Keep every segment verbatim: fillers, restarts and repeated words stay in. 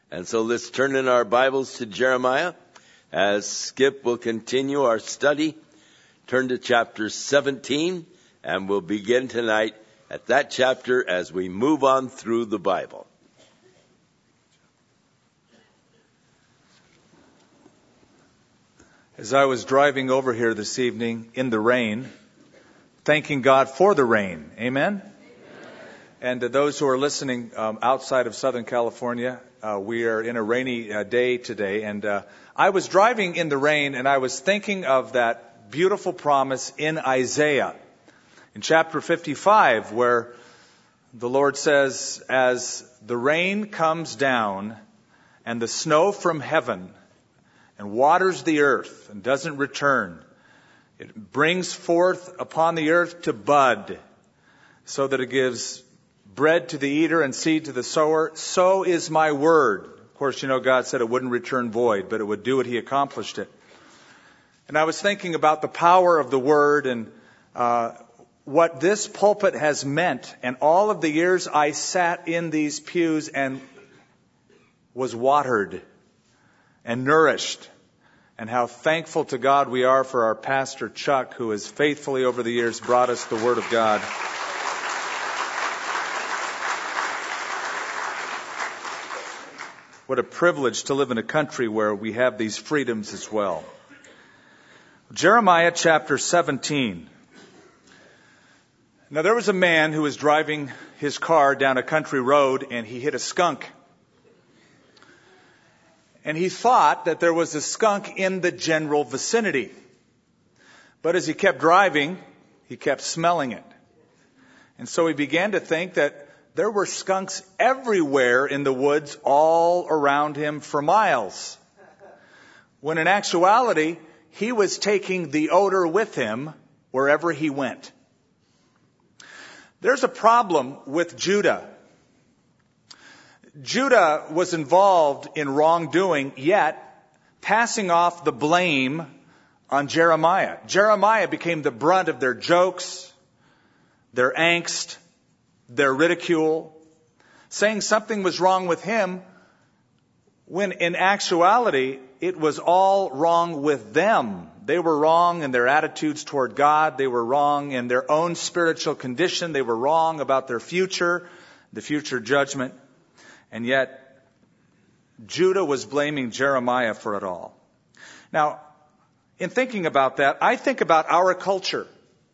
And so let's turn in our Bibles to Jeremiah as Skip will continue our study. Turn to chapter seventeen, and we'll begin tonight at that chapter as we move on through the Bible. As I was driving over here this evening in the rain, thanking God for the rain, amen? And to those who are listening um, outside of Southern California, uh, we are in a rainy uh, day today. And uh, I was driving in the rain, and I was thinking of that beautiful promise in Isaiah, in chapter fifty-five, where the Lord says, as the rain comes down and the snow from heaven and waters the earth and doesn't return, it brings forth upon the earth to bud, so that it gives bread to the eater and seed to the sower. So is my word. Of course, you know, God said it wouldn't return void, but it would do it. He accomplished it. And I was thinking about the power of the word and uh, what this pulpit has meant. And all of the years I sat in these pews and was watered and nourished. And how thankful to God we are for our pastor, Chuck, who has faithfully over the years brought us the Word of God. What a privilege to live in a country where we have these freedoms as well. Jeremiah chapter seventeen. Now there was a man who was driving his car down a country road and he hit a skunk. And he thought that there was a skunk in the general vicinity. But as he kept driving, he kept smelling it. And so he began to think that there were skunks everywhere in the woods all around him for miles. When in actuality, he was taking the odor with him wherever he went. There's a problem with Judah. Judah was involved in wrongdoing, yet passing off the blame on Jeremiah. Jeremiah became the brunt of their jokes, their angst, their ridicule, saying something was wrong with him, when in actuality it was all wrong with them. They were wrong in their attitudes toward God. They were wrong in their own spiritual condition. They were wrong about their future, the future judgment. And yet, Judah was blaming Jeremiah for it all. Now, in thinking about that, I think about our culture.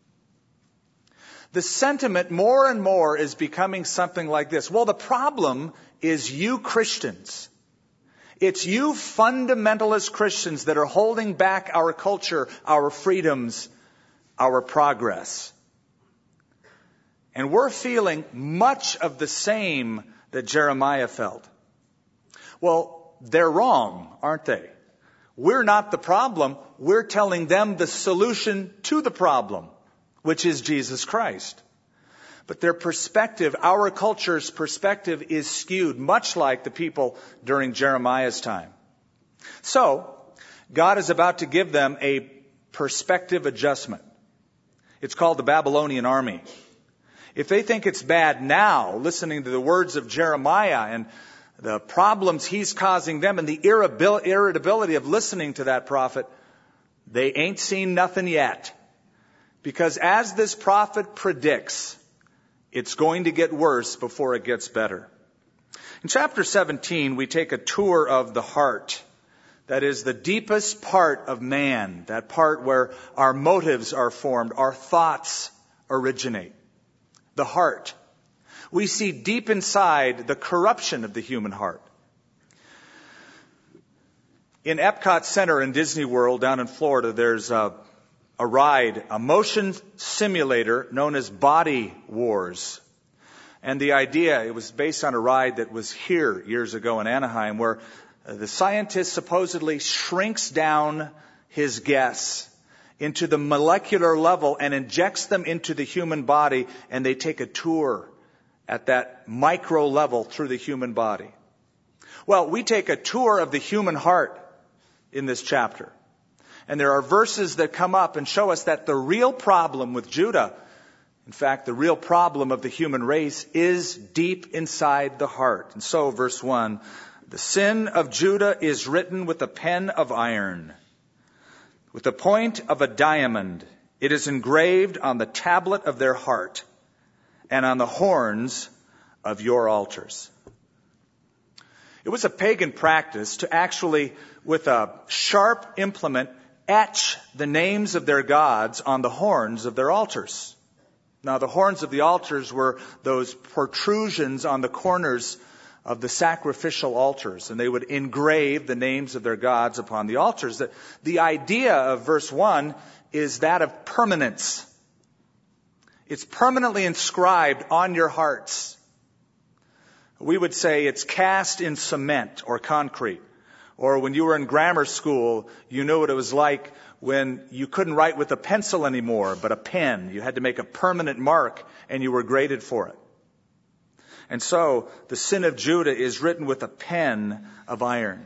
The sentiment more and more is becoming something like this. Well, the problem is you Christians. It's you fundamentalist Christians that are holding back our culture, our freedoms, our progress. And we're feeling much of the same that Jeremiah felt. Well, they're wrong, aren't they? We're not the problem. We're telling them the solution to the problem, which is Jesus Christ. But their perspective, our culture's perspective, is skewed, much like the people during Jeremiah's time. So, God is about to give them a perspective adjustment. It's called the Babylonian army. If they think it's bad now, listening to the words of Jeremiah and the problems he's causing them and the irritability of listening to that prophet, they ain't seen nothing yet. Because as this prophet predicts, it's going to get worse before it gets better. In chapter seventeen, we take a tour of the heart. That is the deepest part of man, that part where our motives are formed, our thoughts originate. The heart. We see deep inside the corruption of the human heart. In Epcot Center in Disney World down in Florida, there's a, a ride, a motion simulator known as Body Wars. And the idea, it was based on a ride that was here years ago in Anaheim, where the scientist supposedly shrinks down his guests into the molecular level and injects them into the human body, and they take a tour at that micro level through the human body. Well, we take a tour of the human heart in this chapter. And there are verses that come up and show us that the real problem with Judah, in fact, the real problem of the human race, is deep inside the heart. And so, verse one, The sin of Judah is written with a pen of iron, with the point of a diamond. It is engraved on the tablet of their heart and on the horns of your altars. It was a pagan practice to actually, with a sharp implement, etch the names of their gods on the horns of their altars. Now, the horns of the altars were those protrusions on the corners of the sacrificial altars, and they would engrave the names of their gods upon the altars. The, the idea of verse one is that of permanence. It's permanently inscribed on your hearts. We would say it's cast in cement or concrete. Or when you were in grammar school, you knew what it was like when you couldn't write with a pencil anymore, but a pen. You had to make a permanent mark, and you were graded for it. And so, the sin of Judah is written with a pen of iron.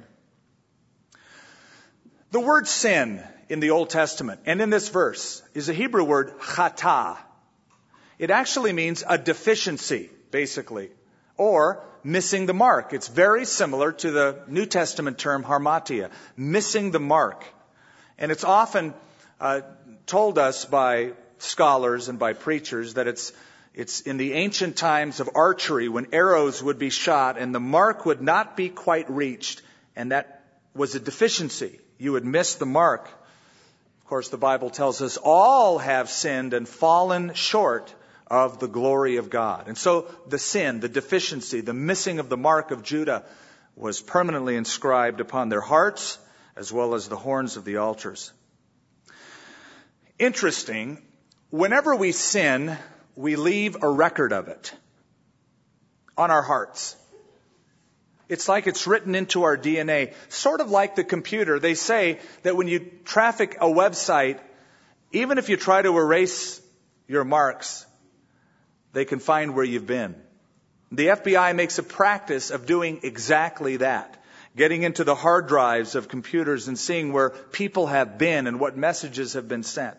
The word sin in the Old Testament, and in this verse, is a Hebrew word, chata. It actually means a deficiency, basically, or missing the mark. It's very similar to the New Testament term harmatia, missing the mark. And it's often uh, told us by scholars and by preachers that it's It's in the ancient times of archery when arrows would be shot and the mark would not be quite reached, and that was a deficiency. You would miss the mark. Of course, the Bible tells us all have sinned and fallen short of the glory of God. And so the sin, the deficiency, the missing of the mark of Judah was permanently inscribed upon their hearts as well as the horns of the altars. Interesting, whenever we sin, we leave a record of it on our hearts. It's like it's written into our D N A. Sort of like the computer. They say that when you traffic a website, even if you try to erase your marks, they can find where you've been. The F B I makes a practice of doing exactly that. Getting into the hard drives of computers and seeing where people have been and what messages have been sent.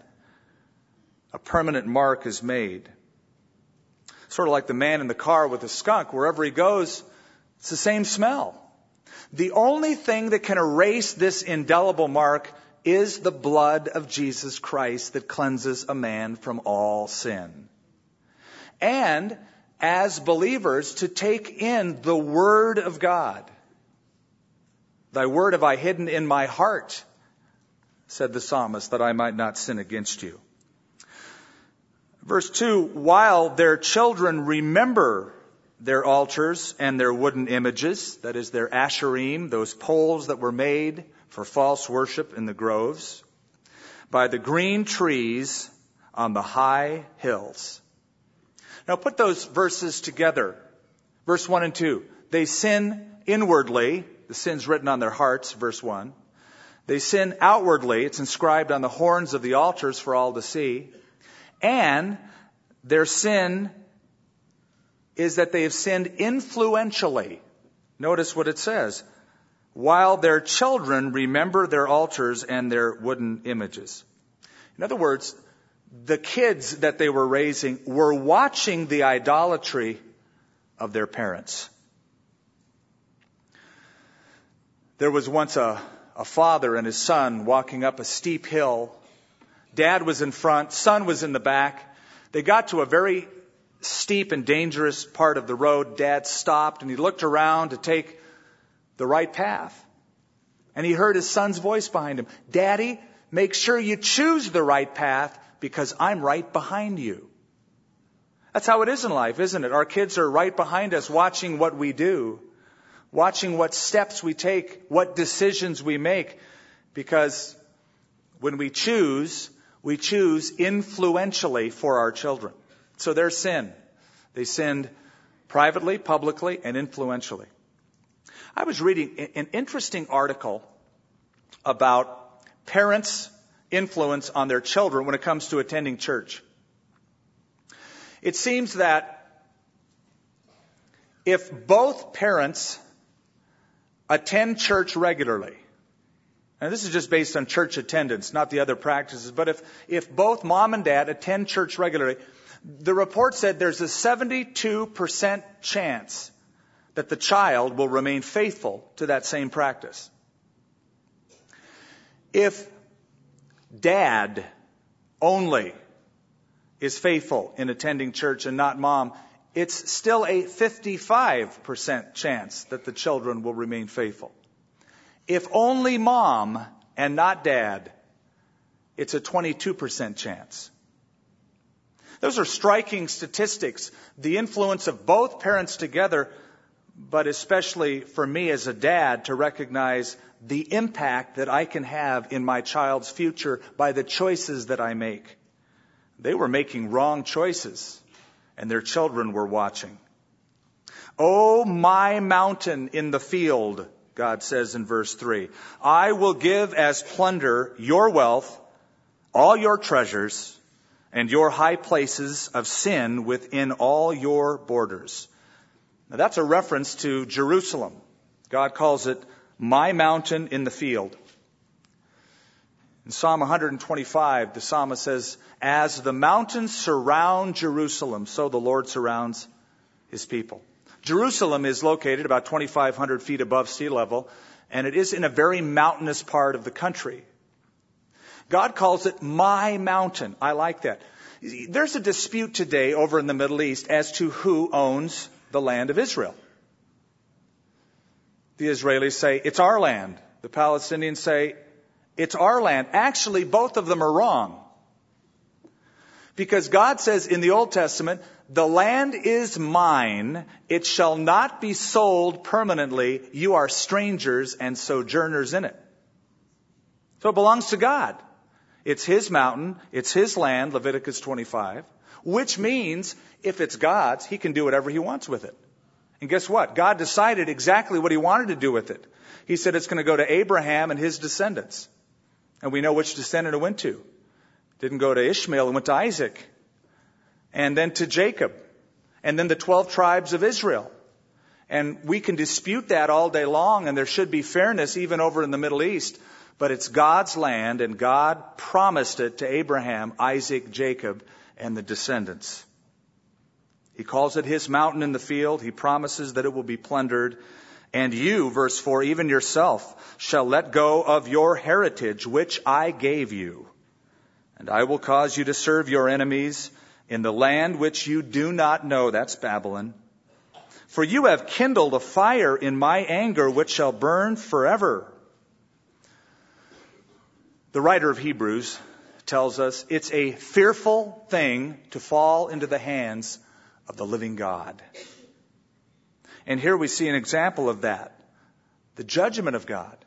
A permanent mark is made. Sort of like the man in the car with the skunk. Wherever he goes, it's the same smell. The only thing that can erase this indelible mark is the blood of Jesus Christ that cleanses a man from all sin. And as believers, to take in the Word of God. Thy word have I hidden in my heart, said the psalmist, that I might not sin against you. Verse two, while their children remember their altars and their wooden images, that is their asherim, those poles that were made for false worship in the groves, by the green trees on the high hills. Now put those verses together. Verse one and two. They sin inwardly. The sin's written on their hearts, verse one. They sin outwardly. It's inscribed on the horns of the altars for all to see. And their sin is that they have sinned influentially. Notice what it says. While their children remember their altars and their wooden images. In other words, the kids that they were raising were watching the idolatry of their parents. There was once a, a father and his son walking up a steep hill. Dad was in front, son was in the back. They got to a very steep and dangerous part of the road. Dad stopped and he looked around to take the right path. And he heard his son's voice behind him. Daddy, make sure you choose the right path because I'm right behind you. That's how it is in life, isn't it? Our kids are right behind us watching what we do, watching what steps we take, what decisions we make, because when we choose, we choose influentially for our children. So their sin. They sinned privately, publicly, and influentially. I was reading an interesting article about parents' influence on their children when it comes to attending church. It seems that if both parents attend church regularly, and this is just based on church attendance, not the other practices, but if, if both mom and dad attend church regularly, the report said there's a seventy-two percent chance that the child will remain faithful to that same practice. If dad only is faithful in attending church and not mom, it's still a fifty-five percent chance that the children will remain faithful. If only mom and not dad, it's a twenty-two percent chance. Those are striking statistics. The influence of both parents together, but especially for me as a dad to recognize the impact that I can have in my child's future by the choices that I make. They were making wrong choices, and their children were watching. Oh, my mountain in the field, God says in verse three, I will give as plunder your wealth, all your treasures, and your high places of sin within all your borders. Now that's a reference to Jerusalem. God calls it my mountain in the field. In Psalm one twenty-five, the psalmist says, as the mountains surround Jerusalem, so the Lord surrounds his people. Jerusalem is located about twenty-five hundred feet above sea level, and it is in a very mountainous part of the country. God calls it my mountain. I like that. There's a dispute today over in the Middle East as to who owns the land of Israel. The Israelis say, it's our land. The Palestinians say, it's our land. Actually, both of them are wrong. Because God says in the Old Testament, the land is mine. It shall not be sold permanently. You are strangers and sojourners in it. So it belongs to God. It's his mountain. It's his land, Leviticus twenty-five. Which means, if it's God's, he can do whatever he wants with it. And guess what? God decided exactly what he wanted to do with it. He said it's going to go to Abraham and his descendants. And we know which descendant it went to. It didn't go to Ishmael, it went to Isaac. And then to Jacob. And then the twelve tribes of Israel. And we can dispute that all day long, and there should be fairness even over in the Middle East. But it's God's land, and God promised it to Abraham, Isaac, Jacob, and the descendants. He calls it his mountain in the field. He promises that it will be plundered. And you, verse four, even yourself shall let go of your heritage, which I gave you. And I will cause you to serve your enemies in the land which you do not know. That's Babylon. For you have kindled a fire in my anger, which shall burn forever. The writer of Hebrews tells us it's a fearful thing to fall into the hands of the living God. And here we see an example of that. The judgment of God.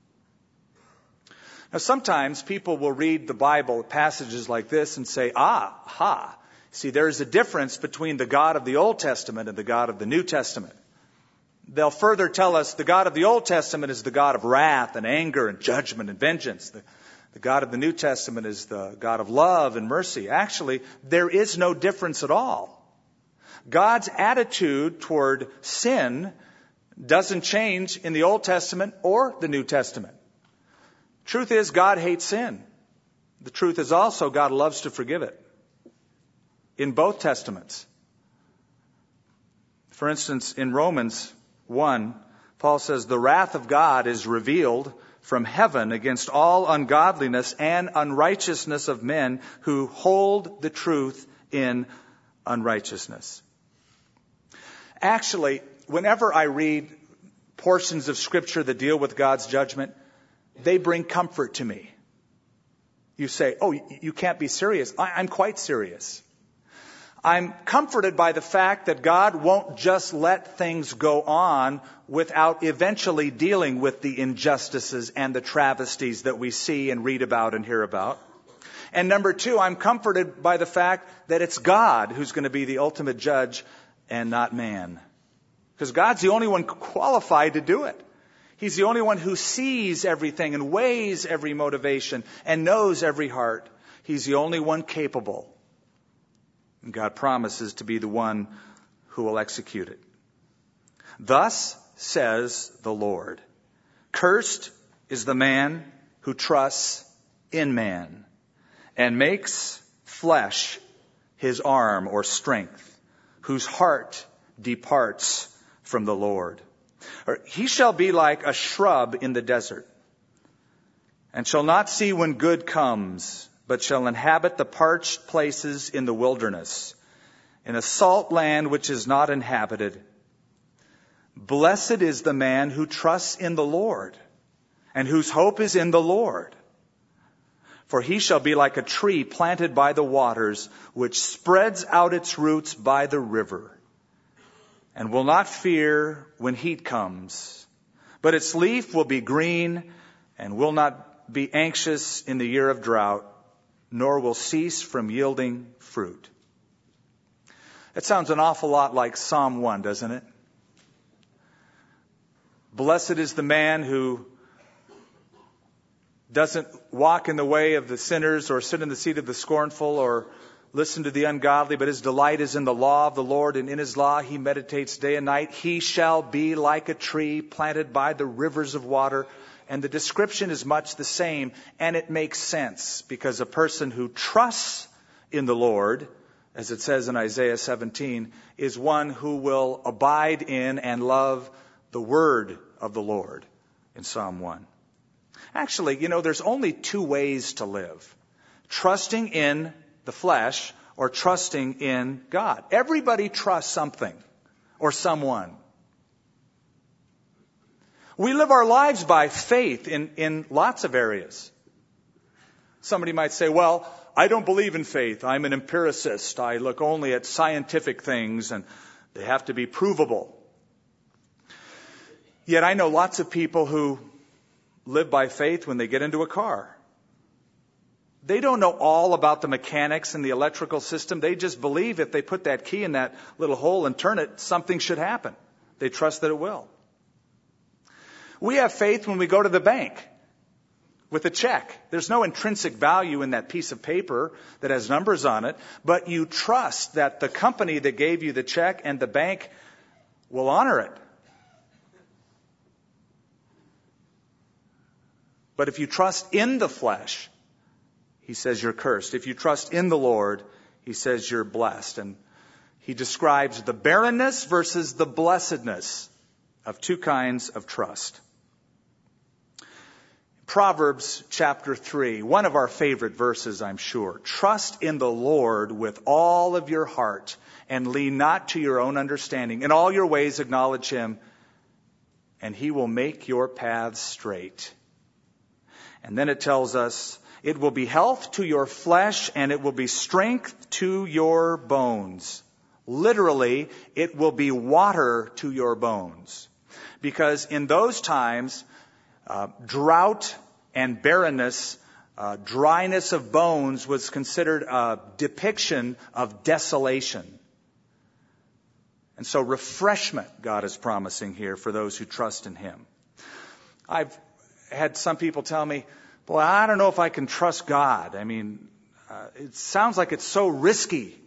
Now sometimes people will read the Bible, passages like this, and say, ah, ha. See, there is a difference between the God of the Old Testament and the God of the New Testament. They'll further tell us the God of the Old Testament is the God of wrath and anger and judgment and vengeance. The, the God of the New Testament is the God of love and mercy. Actually, there is no difference at all. God's attitude toward sin doesn't change in the Old Testament or the New Testament. Truth is, God hates sin. The truth is also, God loves to forgive it. In both Testaments. For instance, in Romans one, Paul says, the wrath of God is revealed from heaven against all ungodliness and unrighteousness of men who hold the truth in unrighteousness. Actually, whenever I read portions of Scripture that deal with God's judgment, they bring comfort to me. You say, oh, you can't be serious. I'm quite serious. I'm comforted by the fact that God won't just let things go on without eventually dealing with the injustices and the travesties that we see and read about and hear about. And number two, I'm comforted by the fact that it's God who's going to be the ultimate judge and not man. Because God's the only one qualified to do it. He's the only one who sees everything and weighs every motivation and knows every heart. He's the only one capable. And God promises to be the one who will execute it. Thus says the Lord, cursed is the man who trusts in man and makes flesh his arm or strength, whose heart departs from the Lord. Or, he shall be like a shrub in the desert, and shall not see when good comes, but shall inhabit the parched places in the wilderness, in a salt land which is not inhabited. Blessed is the man who trusts in the Lord, and whose hope is in the Lord. For he shall be like a tree planted by the waters, which spreads out its roots by the river, and will not fear when heat comes. But its leaf will be green, and will not be anxious in the year of drought, nor will cease from yielding fruit. It sounds an awful lot like Psalm one, doesn't it? Blessed is the man who doesn't walk in the way of the sinners, or sit in the seat of the scornful, or listen to the ungodly, but his delight is in the law of the Lord, and in his law he meditates day and night. He shall be like a tree planted by the rivers of water. And the description is much the same, and it makes sense, because a person who trusts in the Lord, as it says in Isaiah seventeen, is one who will abide in and love the word of the Lord in Psalm one. Actually, you know, there's only two ways to live: trusting in the flesh or trusting in God. Everybody trusts something or someone. We live our lives by faith in, in lots of areas. Somebody might say, well, I don't believe in faith. I'm an empiricist. I look only at scientific things, and they have to be provable. Yet I know lots of people who live by faith when they get into a car. They don't know all about the mechanics and the electrical system. They just believe if they put that key in that little hole and turn it, something should happen. They trust that it will. We have faith when we go to the bank with a check. There's no intrinsic value in that piece of paper that has numbers on it, but you trust that the company that gave you the check and the bank will honor it. But if you trust in the flesh, he says you're cursed. If you trust in the Lord, he says you're blessed. And he describes the barrenness versus the blessedness of two kinds of trust. Proverbs chapter three, one of our favorite verses, I'm sure. Trust in the Lord with all of your heart, and lean not to your own understanding. In all your ways acknowledge him, and he will make your paths straight. And then it tells us, it will be health to your flesh, and it will be strength to your bones. Literally, it will be water to your bones. Because in those times, uh, drought and barrenness, uh, dryness of bones was considered a depiction of desolation. And so refreshment God is promising here for those who trust in him. I've had some people tell me, well, I don't know if I can trust God. I mean, uh, it sounds like it's so risky.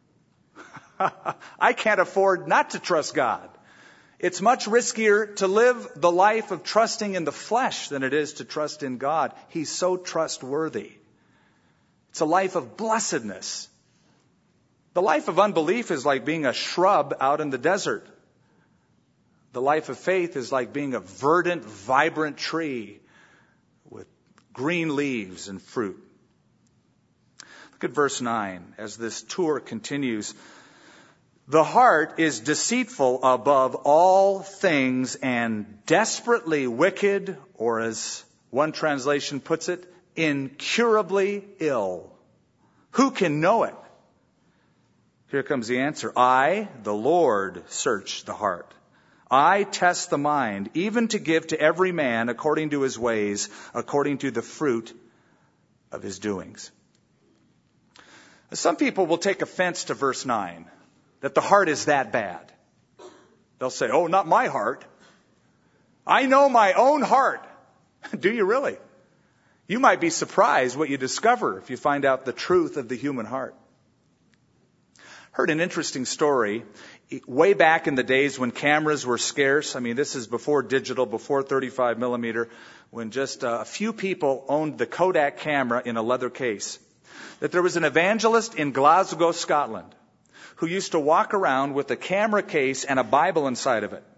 I can't afford not to trust God. It's much riskier to live the life of trusting in the flesh than it is to trust in God. He's so trustworthy. It's a life of blessedness. The life of unbelief is like being a shrub out in the desert. The life of faith is like being a verdant, vibrant tree with green leaves and fruit. Look at verse nine as this tour continues. The heart is deceitful above all things and desperately wicked, or as one translation puts it, incurably ill. Who can know it? Here comes the answer. I, the Lord, search the heart. I test the mind, even to give to every man according to his ways, according to the fruit of his doings. Some people will take offense to verse nine, that the heart is that bad. They'll say, oh, not my heart. I know my own heart. Do you really? You might be surprised what you discover if you find out the truth of the human heart. Heard an interesting story. Way back in the days when cameras were scarce, I mean, this is before digital, before thirty-five millimeter, when just a few people owned the Kodak camera in a leather case, that there was an evangelist in Glasgow, Scotland, who used to walk around with a camera case and a Bible inside of it.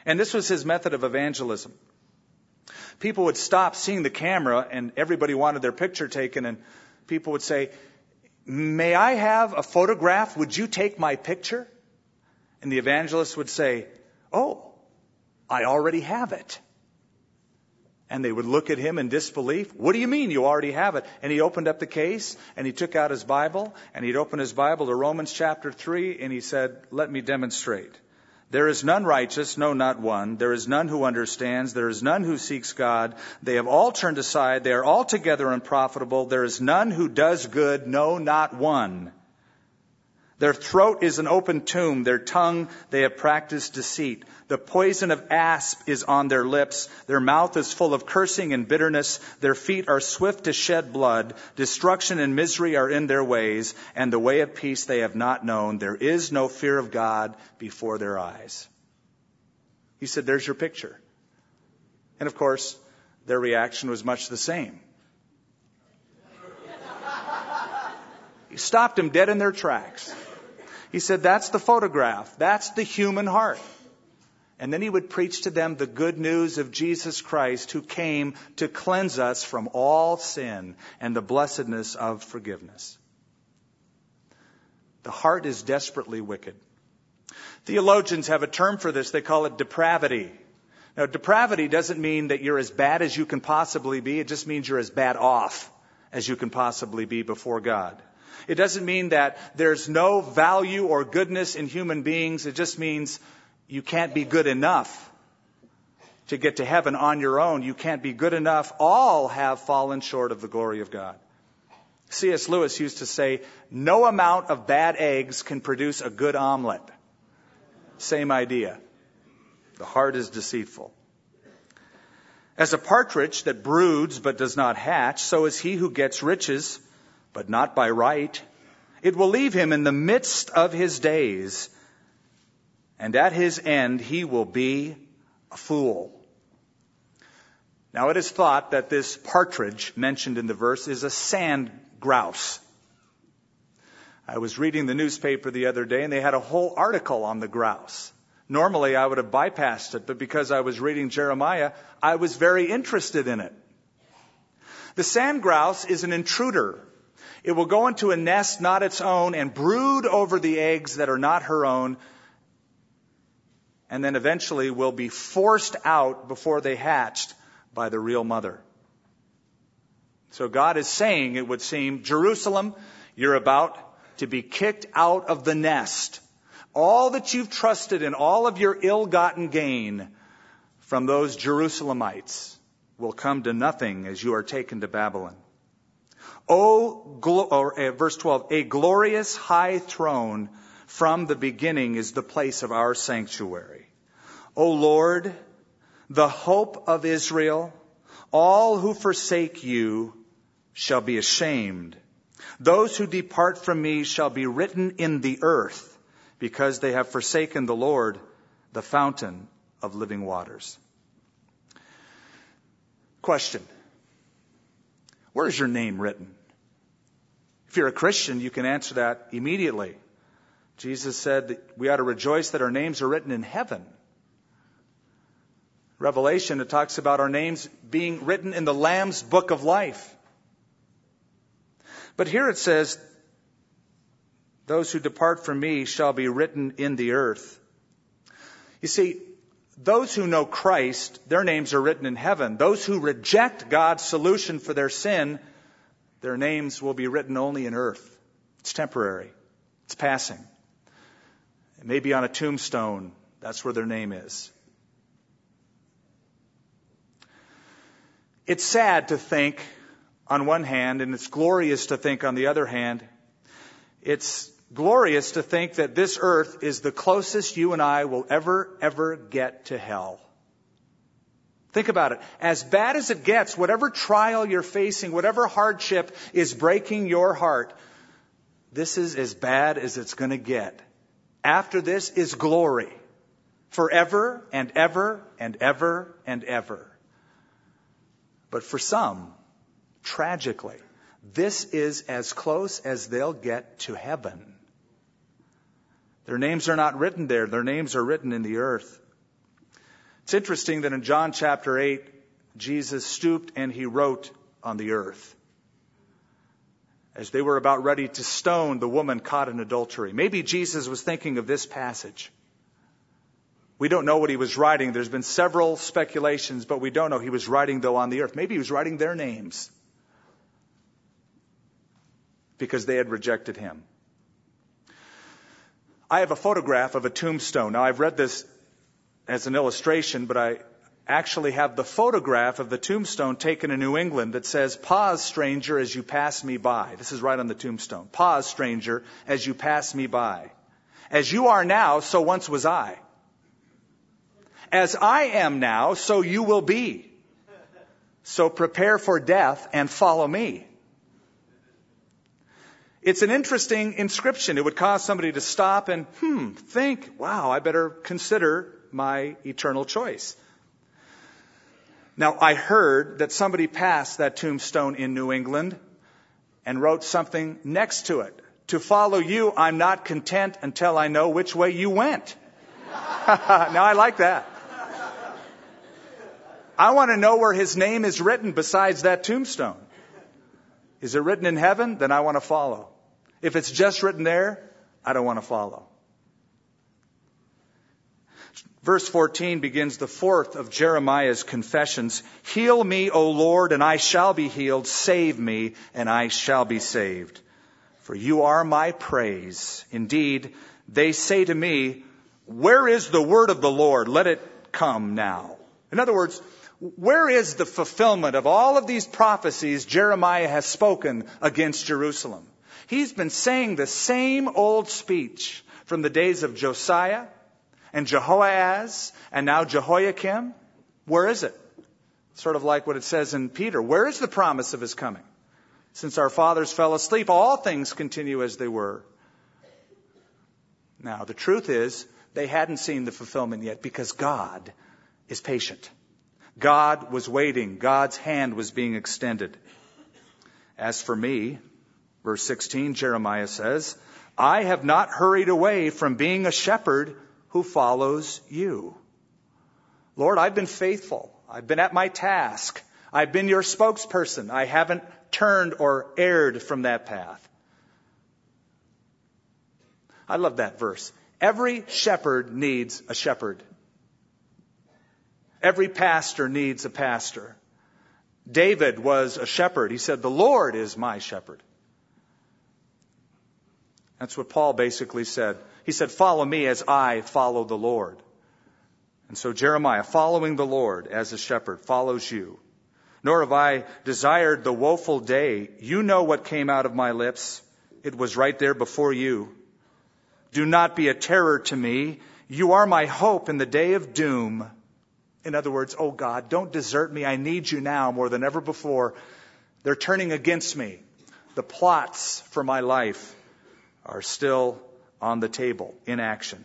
And this was his method of evangelism. People would stop seeing the camera and everybody wanted their picture taken, and people would say, "May I have a photograph? Would you take my picture?" And the evangelist would say, "Oh, I already have it." And they would look at him in disbelief. "What do you mean you already have it?" And he opened up the case and he took out his Bible and he'd open his Bible to Romans chapter three and he said, "Let me demonstrate. There is none righteous, no, not one. There is none who understands. There is none who seeks God. They have all turned aside. They are altogether unprofitable. There is none who does good, no, not one. Their throat is an open tomb. Their tongue, they have practiced deceit. The poison of asp is on their lips. Their mouth is full of cursing and bitterness. Their feet are swift to shed blood. Destruction and misery are in their ways, and the way of peace they have not known. There is no fear of God before their eyes." He said, "There's your picture." And of course, their reaction was much the same. He stopped them dead in their tracks. He said, "That's the photograph. That's the human heart." And then he would preach to them the good news of Jesus Christ, who came to cleanse us from all sin and the blessedness of forgiveness. The heart is desperately wicked. Theologians have a term for this. They call it depravity. Now, depravity doesn't mean that you're as bad as you can possibly be. It just means you're as bad off as you can possibly be before God. It doesn't mean that there's no value or goodness in human beings. It just means you can't be good enough to get to heaven on your own. You can't be good enough. All have fallen short of the glory of God. C S Lewis used to say, "No amount of bad eggs can produce a good omelet." Same idea. The heart is deceitful. As a partridge that broods but does not hatch, so is he who gets riches, but not by right. It will leave him in the midst of his days, and at his end he will be a fool. Now it is thought that this partridge mentioned in the verse is a sand grouse. I was reading the newspaper the other day and they had a whole article on the grouse. Normally I would have bypassed it, but because I was reading Jeremiah, I was very interested in it. The sand grouse is an intruder. It will go into a nest not its own and brood over the eggs that are not her own, and then eventually will be forced out before they hatched by the real mother. So God is saying, it would seem, Jerusalem, you're about to be kicked out of the nest. All that you've trusted in, all of your ill-gotten gain from those Jerusalemites will come to nothing as you are taken to Babylon. Oh, glo- or, uh, verse twelve, "A glorious high throne from the beginning is the place of our sanctuary. O Lord, the hope of Israel, all who forsake you shall be ashamed. Those who depart from me shall be written in the earth, because they have forsaken the Lord, the fountain of living waters." Question. Where is your name written? If you're a Christian, you can answer that immediately. Jesus said that we ought to rejoice that our names are written in heaven. Revelation, it talks about our names being written in the Lamb's book of life. But here it says, "Those who depart from me shall be written in the earth." You see, those who know Christ, their names are written in heaven. Those who reject God's solution for their sin, their names will be written only in earth. It's temporary. It's passing. It may be on a tombstone. That's where their name is. It's sad to think on one hand, and it's glorious to think on the other hand. It's glorious to think that this earth is the closest you and I will ever, ever get to hell. Think about it. As bad as it gets, whatever trial you're facing, whatever hardship is breaking your heart, this is as bad as it's going to get. After this is glory. Forever and ever and ever and ever. But for some, tragically, this is as close as they'll get to heaven. Their names are not written there. Their names are written in the earth. It's interesting that in John chapter eight, Jesus stooped and he wrote on the earth as they were about ready to stone the woman caught in adultery. Maybe Jesus was thinking of this passage. We don't know what he was writing. There's been several speculations, but we don't know. He was writing, though, on the earth. Maybe he was writing their names because they had rejected him. I have a photograph of a tombstone. Now, I've read this as an illustration, but I actually have the photograph of the tombstone taken in New England that says, "Pause, stranger, as you pass me by." This is right on the tombstone. "Pause, stranger, as you pass me by. As you are now, so once was I. As I am now, so you will be. So prepare for death and follow me." It's an interesting inscription. It would cause somebody to stop and, hmm, think, wow, I better consider my eternal choice. Now, I heard that somebody passed that tombstone in New England and wrote something next to it. "To follow you, I'm not content until I know which way you went." Now, I like that. I want to know where his name is written besides that tombstone. Is it written in heaven? Then I want to follow. If it's just written there, I don't want to follow. Verse fourteen begins the fourth of Jeremiah's confessions. "Heal me, O Lord, and I shall be healed. Save me, and I shall be saved. For you are my praise. Indeed, they say to me, where is the word of the Lord? Let it come now." In other words, where is the fulfillment of all of these prophecies Jeremiah has spoken against Jerusalem? He's been saying the same old speech from the days of Josiah and Jehoahaz and now Jehoiakim. Where is it? Sort of like what it says in Peter. Where is the promise of his coming? Since our fathers fell asleep, all things continue as they were. Now, the truth is, they hadn't seen the fulfillment yet because God is patient. God was waiting. God's hand was being extended. "As for me," verse sixteen, Jeremiah says, "I have not hurried away from being a shepherd who follows you." Lord, I've been faithful. I've been at my task. I've been your spokesperson. I haven't turned or erred from that path. I love that verse. Every shepherd needs a shepherd. Every pastor needs a pastor. David was a shepherd. He said, "The Lord is my shepherd." That's what Paul basically said. He said, "Follow me as I follow the Lord." And so Jeremiah, following the Lord as a shepherd, follows you. "Nor have I desired the woeful day. You know what came out of my lips. It was right there before you. Do not be a terror to me. You are my hope in the day of doom." In other words, oh God, don't desert me. I need you now more than ever before. They're turning against me. The plots for my life are still on the table, in action.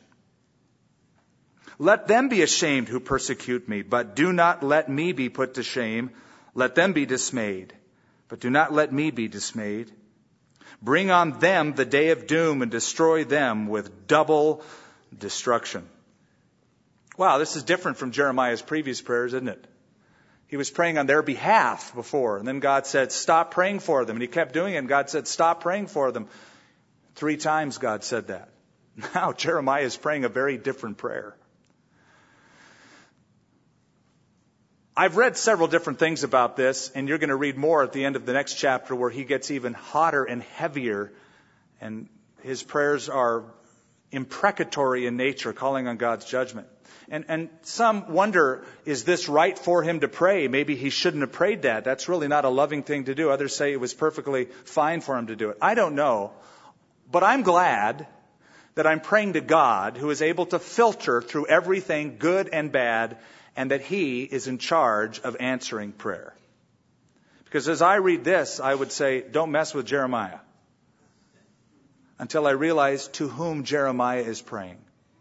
"Let them be ashamed who persecute me, but do not let me be put to shame. Let them be dismayed, but do not let me be dismayed. Bring on them the day of doom and destroy them with double destruction." Wow, this is different from Jeremiah's previous prayers, isn't it? He was praying on their behalf before, and then God said, "Stop praying for them." And he kept doing it, and God said, "Stop praying for them." Three times God said that. Now Jeremiah is praying a very different prayer. I've read several different things about this, and you're going to read more at the end of the next chapter where he gets even hotter and heavier, and his prayers are imprecatory in nature, calling on God's judgment. And, and some wonder, is this right for him to pray? Maybe he shouldn't have prayed that. That's really not a loving thing to do. Others say it was perfectly fine for him to do it. I don't know. But I'm glad that I'm praying to God who is able to filter through everything good and bad, and that he is in charge of answering prayer. Because as I read this, I would say, don't mess with Jeremiah. Until I realize to whom Jeremiah is praying.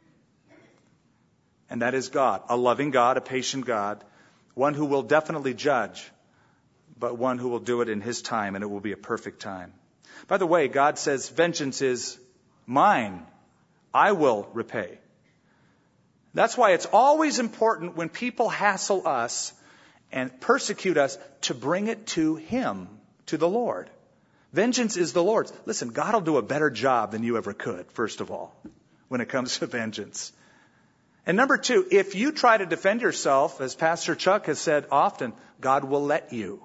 And that is God, a loving God, a patient God, one who will definitely judge, but one who will do it in his time, and it will be a perfect time. By the way, God says, vengeance is mine. I will repay. That's why it's always important when people hassle us and persecute us to bring it to Him, to the Lord. Vengeance is the Lord's. Listen, God will do a better job than you ever could, first of all, when it comes to vengeance. And number two, if you try to defend yourself, as Pastor Chuck has said often, God will let you.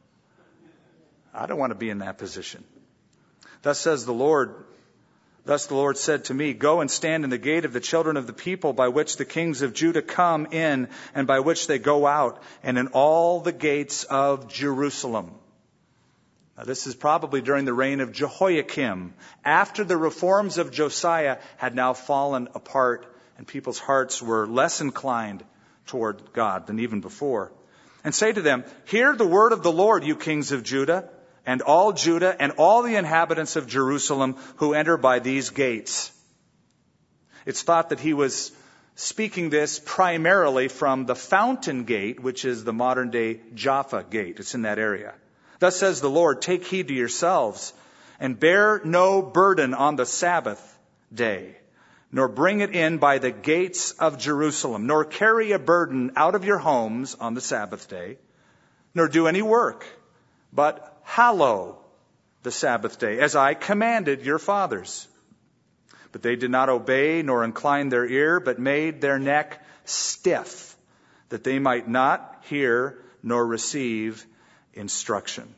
I don't want to be in that position. Thus says the Lord, thus the Lord said to me, go and stand in the gate of the children of the people by which the kings of Judah come in and by which they go out, and in all the gates of Jerusalem. Now, this is probably during the reign of Jehoiakim, after the reforms of Josiah had now fallen apart and people's hearts were less inclined toward God than even before. And say to them, hear the word of the Lord, you kings of Judah, and all Judah and all the inhabitants of Jerusalem who enter by these gates. It's thought that he was speaking this primarily from the Fountain Gate, which is the modern day Jaffa Gate. It's in that area. Thus says the Lord, take heed to yourselves, and bear no burden on the Sabbath day, nor bring it in by the gates of Jerusalem, nor carry a burden out of your homes on the Sabbath day, nor do any work, but hallow the Sabbath day, as I commanded your fathers. But they did not obey, nor incline their ear, but made their neck stiff, that they might not hear nor receive instruction.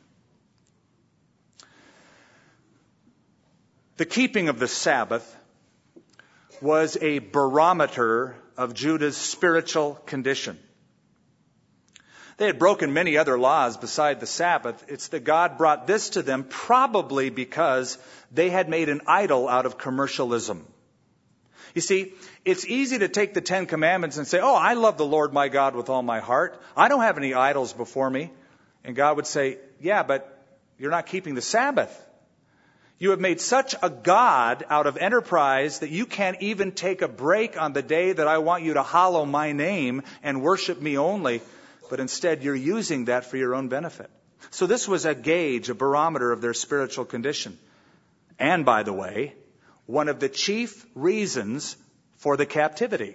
The keeping of the Sabbath was a barometer of Judah's spiritual condition. They had broken many other laws beside the Sabbath. It's that God brought this to them probably because they had made an idol out of commercialism. You see, it's easy to take the Ten Commandments and say, oh, I love the Lord my God with all my heart. I don't have any idols before me. And God would say, yeah, but you're not keeping the Sabbath. You have made such a God out of enterprise that you can't even take a break on the day that I want you to hallow my name and worship me only. But instead, you're using that for your own benefit. So this was a gauge, a barometer of their spiritual condition. And by the way, one of the chief reasons for the captivity.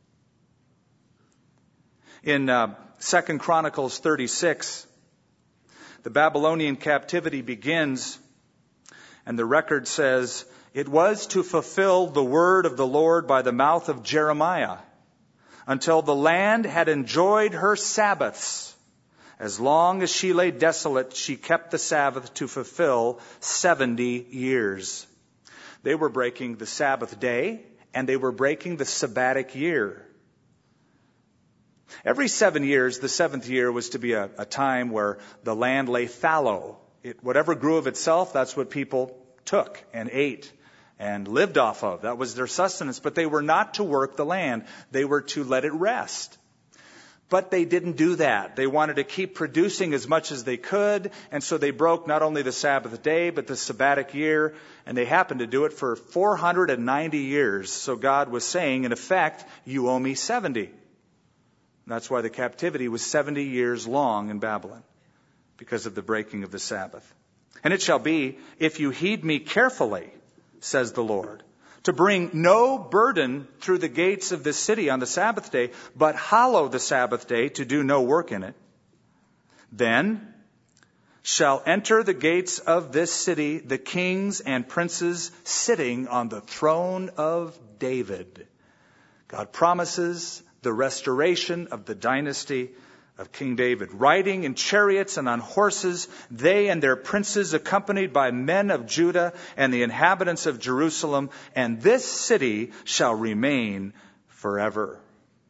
In uh, Second Chronicles thirty-six, the Babylonian captivity begins, and the record says, it was to fulfill the word of the Lord by the mouth of Jeremiah, until the land had enjoyed her Sabbaths. As long as she lay desolate, she kept the Sabbath to fulfill seventy years. They were breaking the Sabbath day, and they were breaking the Sabbatic year. Every seven years, the seventh year was to be a, a time where the land lay fallow. It, whatever grew of itself, that's what people took and ate and lived off of. That was their sustenance. But they were not to work the land. They were to let it rest. But they didn't do that. They wanted to keep producing as much as they could. And so they broke not only the Sabbath day, but the Sabbatic year. And they happened to do it for four hundred ninety years. So God was saying, in effect, you owe me seventy. That's why the captivity was seventy years long in Babylon, because of the breaking of the Sabbath. And it shall be, if you heed me carefully, says the Lord, to bring no burden through the gates of this city on the Sabbath day, but hallow the Sabbath day to do no work in it, then shall enter the gates of this city the kings and princes sitting on the throne of David. God promises the restoration of the dynasty of King David, riding in chariots and on horses, they and their princes accompanied by men of Judah and the inhabitants of Jerusalem, and this city shall remain forever.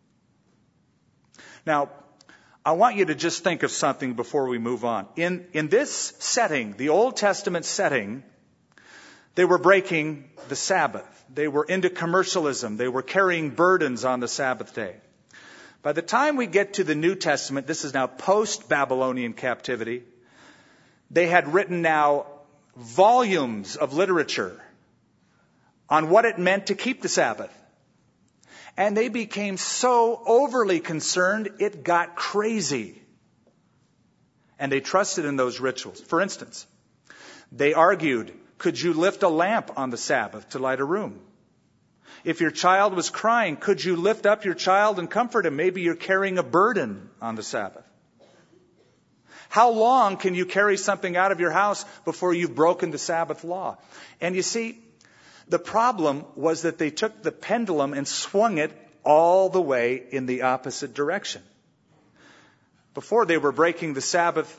Now, I want you to just think of something before we move on. In, in this setting, the Old Testament setting, they were breaking the Sabbath. They were into commercialism. They were carrying burdens on the Sabbath day. By the time we get to the New Testament, this is now post-Babylonian captivity, they had written now volumes of literature on what it meant to keep the Sabbath. And they became so overly concerned, it got crazy. And they trusted in those rituals. For instance, they argued, could you lift a lamp on the Sabbath to light a room? If your child was crying, could you lift up your child and comfort him? Maybe you're carrying a burden on the Sabbath. How long can you carry something out of your house before you've broken the Sabbath law? And you see, the problem was that they took the pendulum and swung it all the way in the opposite direction. Before, they were breaking the Sabbath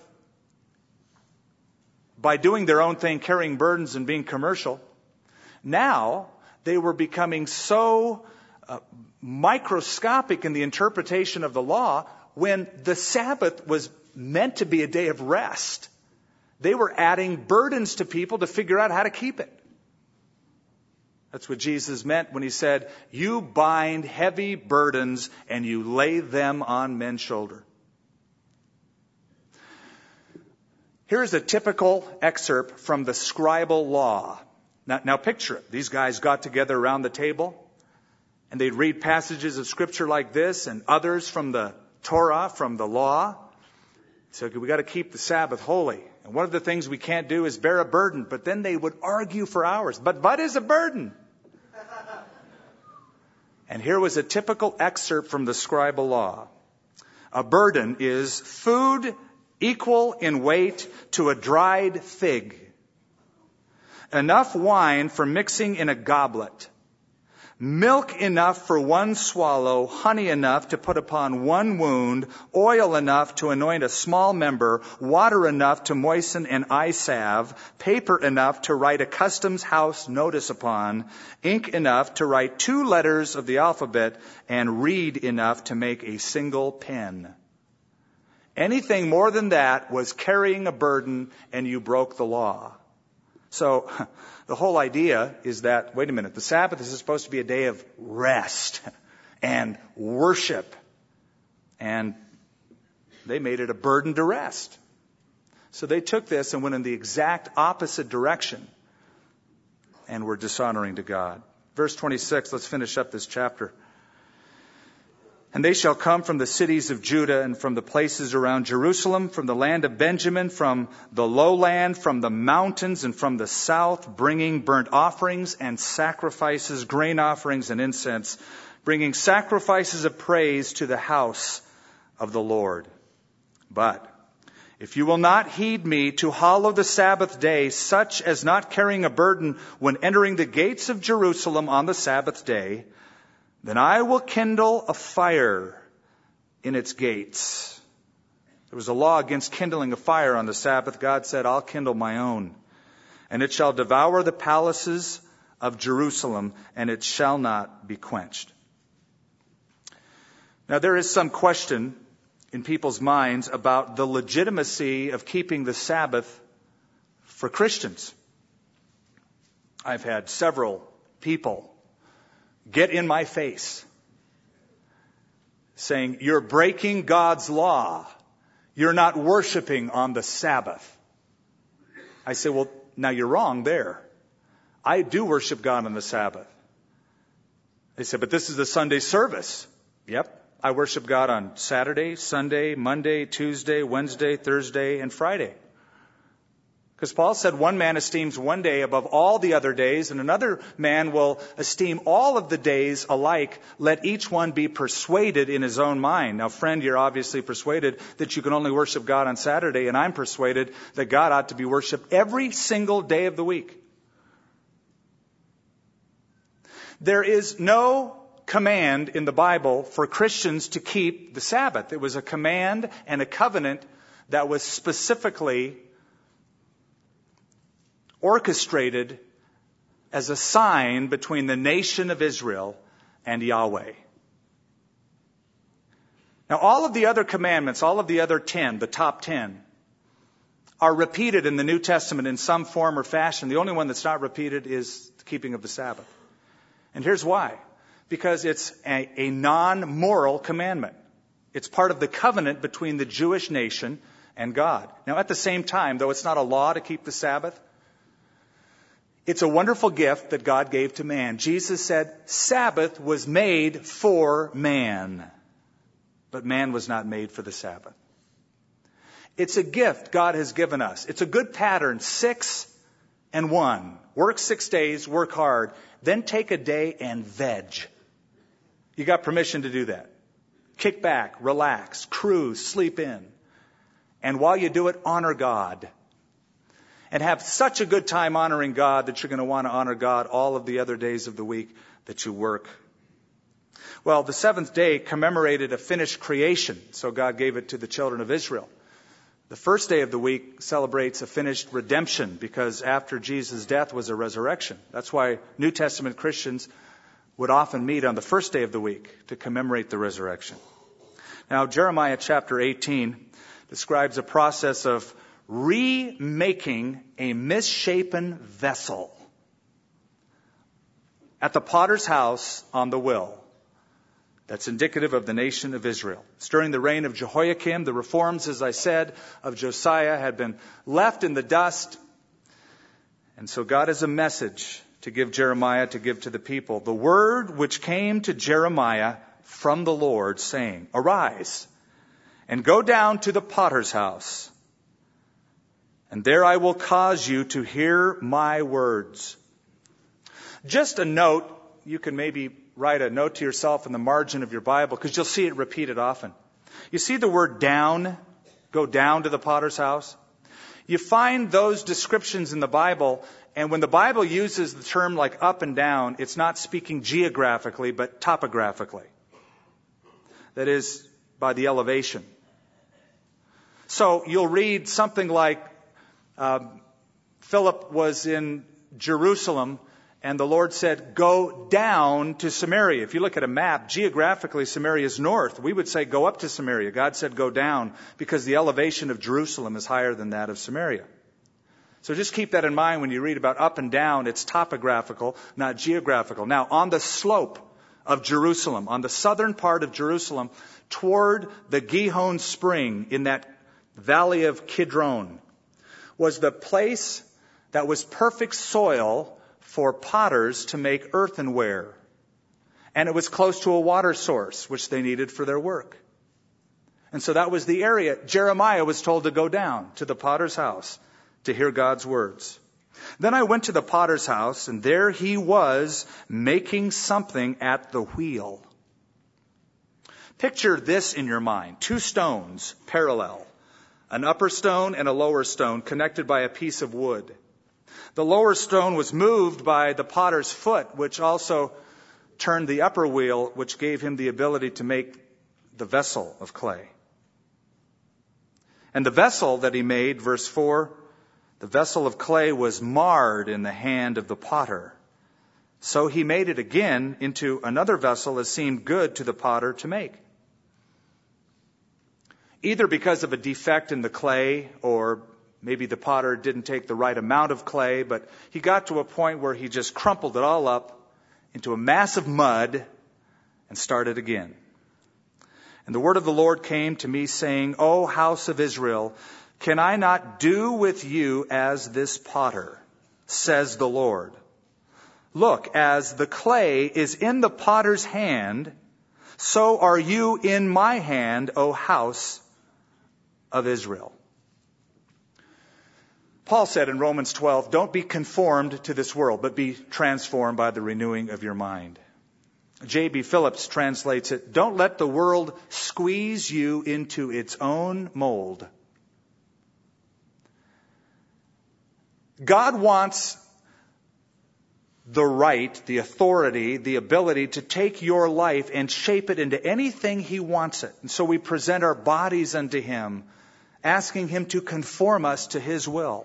by doing their own thing, carrying burdens and being commercial. Now, they were becoming so uh, microscopic in the interpretation of the law when the Sabbath was meant to be a day of rest. They were adding burdens to people to figure out how to keep it. That's what Jesus meant when he said, you bind heavy burdens and you lay them on men's shoulders. Here's a typical excerpt from the scribal law. Now, now picture it. These guys got together around the table and they'd read passages of Scripture like this and others from the Torah, from the law. So we got to keep the Sabbath holy. And one of the things we can't do is bear a burden. But then they would argue for hours. But what is a burden? And here was a typical excerpt from the scribal law. A burden is food equal in weight to a dried fig, enough wine for mixing in a goblet, milk enough for one swallow, honey enough to put upon one wound, oil enough to anoint a small member, water enough to moisten an eye salve, paper enough to write a customs house notice upon, ink enough to write two letters of the alphabet, and reed enough to make a single pen. Anything more than that was carrying a burden, and you broke the law. So the whole idea is that, wait a minute, the Sabbath is supposed to be a day of rest and worship. And they made it a burden to rest. So they took this and went in the exact opposite direction and were dishonoring to God. Verse twenty-six, let's finish up this chapter. And they shall come from the cities of Judah and from the places around Jerusalem, from the land of Benjamin, from the lowland, from the mountains, and from the south, bringing burnt offerings and sacrifices, grain offerings and incense, bringing sacrifices of praise to the house of the Lord. But if you will not heed me to hallow the Sabbath day, such as not carrying a burden when entering the gates of Jerusalem on the Sabbath day, then I will kindle a fire in its gates. There was a law against kindling a fire on the Sabbath. God said, I'll kindle my own. And it shall devour the palaces of Jerusalem, and it shall not be quenched. Now there is some question in people's minds about the legitimacy of keeping the Sabbath for Christians. I've had several people get in my face saying, you're breaking God's law. You're not worshiping on the Sabbath. I say, well, now you're wrong there. I do worship God on the Sabbath. They said, but this is the Sunday service. Yep. I worship God on Saturday, Sunday, Monday, Tuesday, Wednesday, Thursday, and Friday. Because Paul said one man esteems one day above all the other days, and another man will esteem all of the days alike. Let each one be persuaded in his own mind. Now, friend, you're obviously persuaded that you can only worship God on Saturday, and I'm persuaded that God ought to be worshiped every single day of the week. There is no command in the Bible for Christians to keep the Sabbath. It was a command and a covenant that was specifically orchestrated as a sign between the nation of Israel and Yahweh. Now, all of the other commandments, all of the other ten, the top ten, are repeated in the New Testament in some form or fashion. The only one that's not repeated is the keeping of the Sabbath. And here's why. Because it's a, a non-moral commandment. It's part of the covenant between the Jewish nation and God. Now, at the same time, though it's not a law to keep the Sabbath, it's a wonderful gift that God gave to man. Jesus said, Sabbath was made for man, but man was not made for the Sabbath. It's a gift God has given us. It's a good pattern. Six and one. Work six days, work hard, then take a day and veg. You got permission to do that. Kick back, relax, cruise, sleep in. And while you do it, honor God. And have such a good time honoring God that you're going to want to honor God all of the other days of the week that you work. Well, the seventh day commemorated a finished creation, so God gave it to the children of Israel. The first day of the week celebrates a finished redemption because after Jesus' death was a resurrection. That's why New Testament Christians would often meet on the first day of the week to commemorate the resurrection. Now, Jeremiah chapter eighteen describes a process of remaking a misshapen vessel at the potter's house on the will. That's indicative of the nation of Israel. It's during the reign of Jehoiakim. The reforms, as I said, of Josiah had been left in the dust. And so God has a message to give Jeremiah, to give to the people. The word which came to Jeremiah from the Lord, saying, Arise, and go down to the potter's house, and there I will cause you to hear my words. Just a note, you can maybe write a note to yourself in the margin of your Bible, because you'll see it repeated often. You see the word down, go down to the potter's house? You find those descriptions in the Bible, and when the Bible uses the term like up and down, it's not speaking geographically, but topographically. That is, by the elevation. So you'll read something like, uh, Philip was in Jerusalem, and the Lord said, go down to Samaria. If you look at a map, geographically, Samaria is north. We would say, go up to Samaria. God said, go down, because the elevation of Jerusalem is higher than that of Samaria. So just keep that in mind when you read about up and down. It's topographical, not geographical. Now, on the slope of Jerusalem, on the southern part of Jerusalem, toward the Gihon spring in that valley of Kidron, was the place that was perfect soil for potters to make earthenware. And it was close to a water source, which they needed for their work. And so that was the area. Jeremiah was told to go down to the potter's house to hear God's words. Then I went to the potter's house, and there he was making something at the wheel. Picture this in your mind. Two stones parallel. An upper stone and a lower stone connected by a piece of wood. The lower stone was moved by the potter's foot, which also turned the upper wheel, which gave him the ability to make the vessel of clay. And the vessel that he made, verse four, the vessel of clay was marred in the hand of the potter. So he made it again into another vessel as seemed good to the potter to make. Either because of a defect in the clay, or maybe the potter didn't take the right amount of clay, but he got to a point where he just crumpled it all up into a mass of mud and started again. And the word of the Lord came to me, saying, O house of Israel, can I not do with you as this potter, says the Lord? Look, as the clay is in the potter's hand, so are you in my hand, O house of Israel. Paul said in Romans twelve, don't be conformed to this world, but be transformed by the renewing of your mind. J B Phillips translates it, don't let the world squeeze you into its own mold. God wants the right, the authority, the ability to take your life and shape it into anything He wants it. And so we present our bodies unto Him, asking Him to conform us to His will.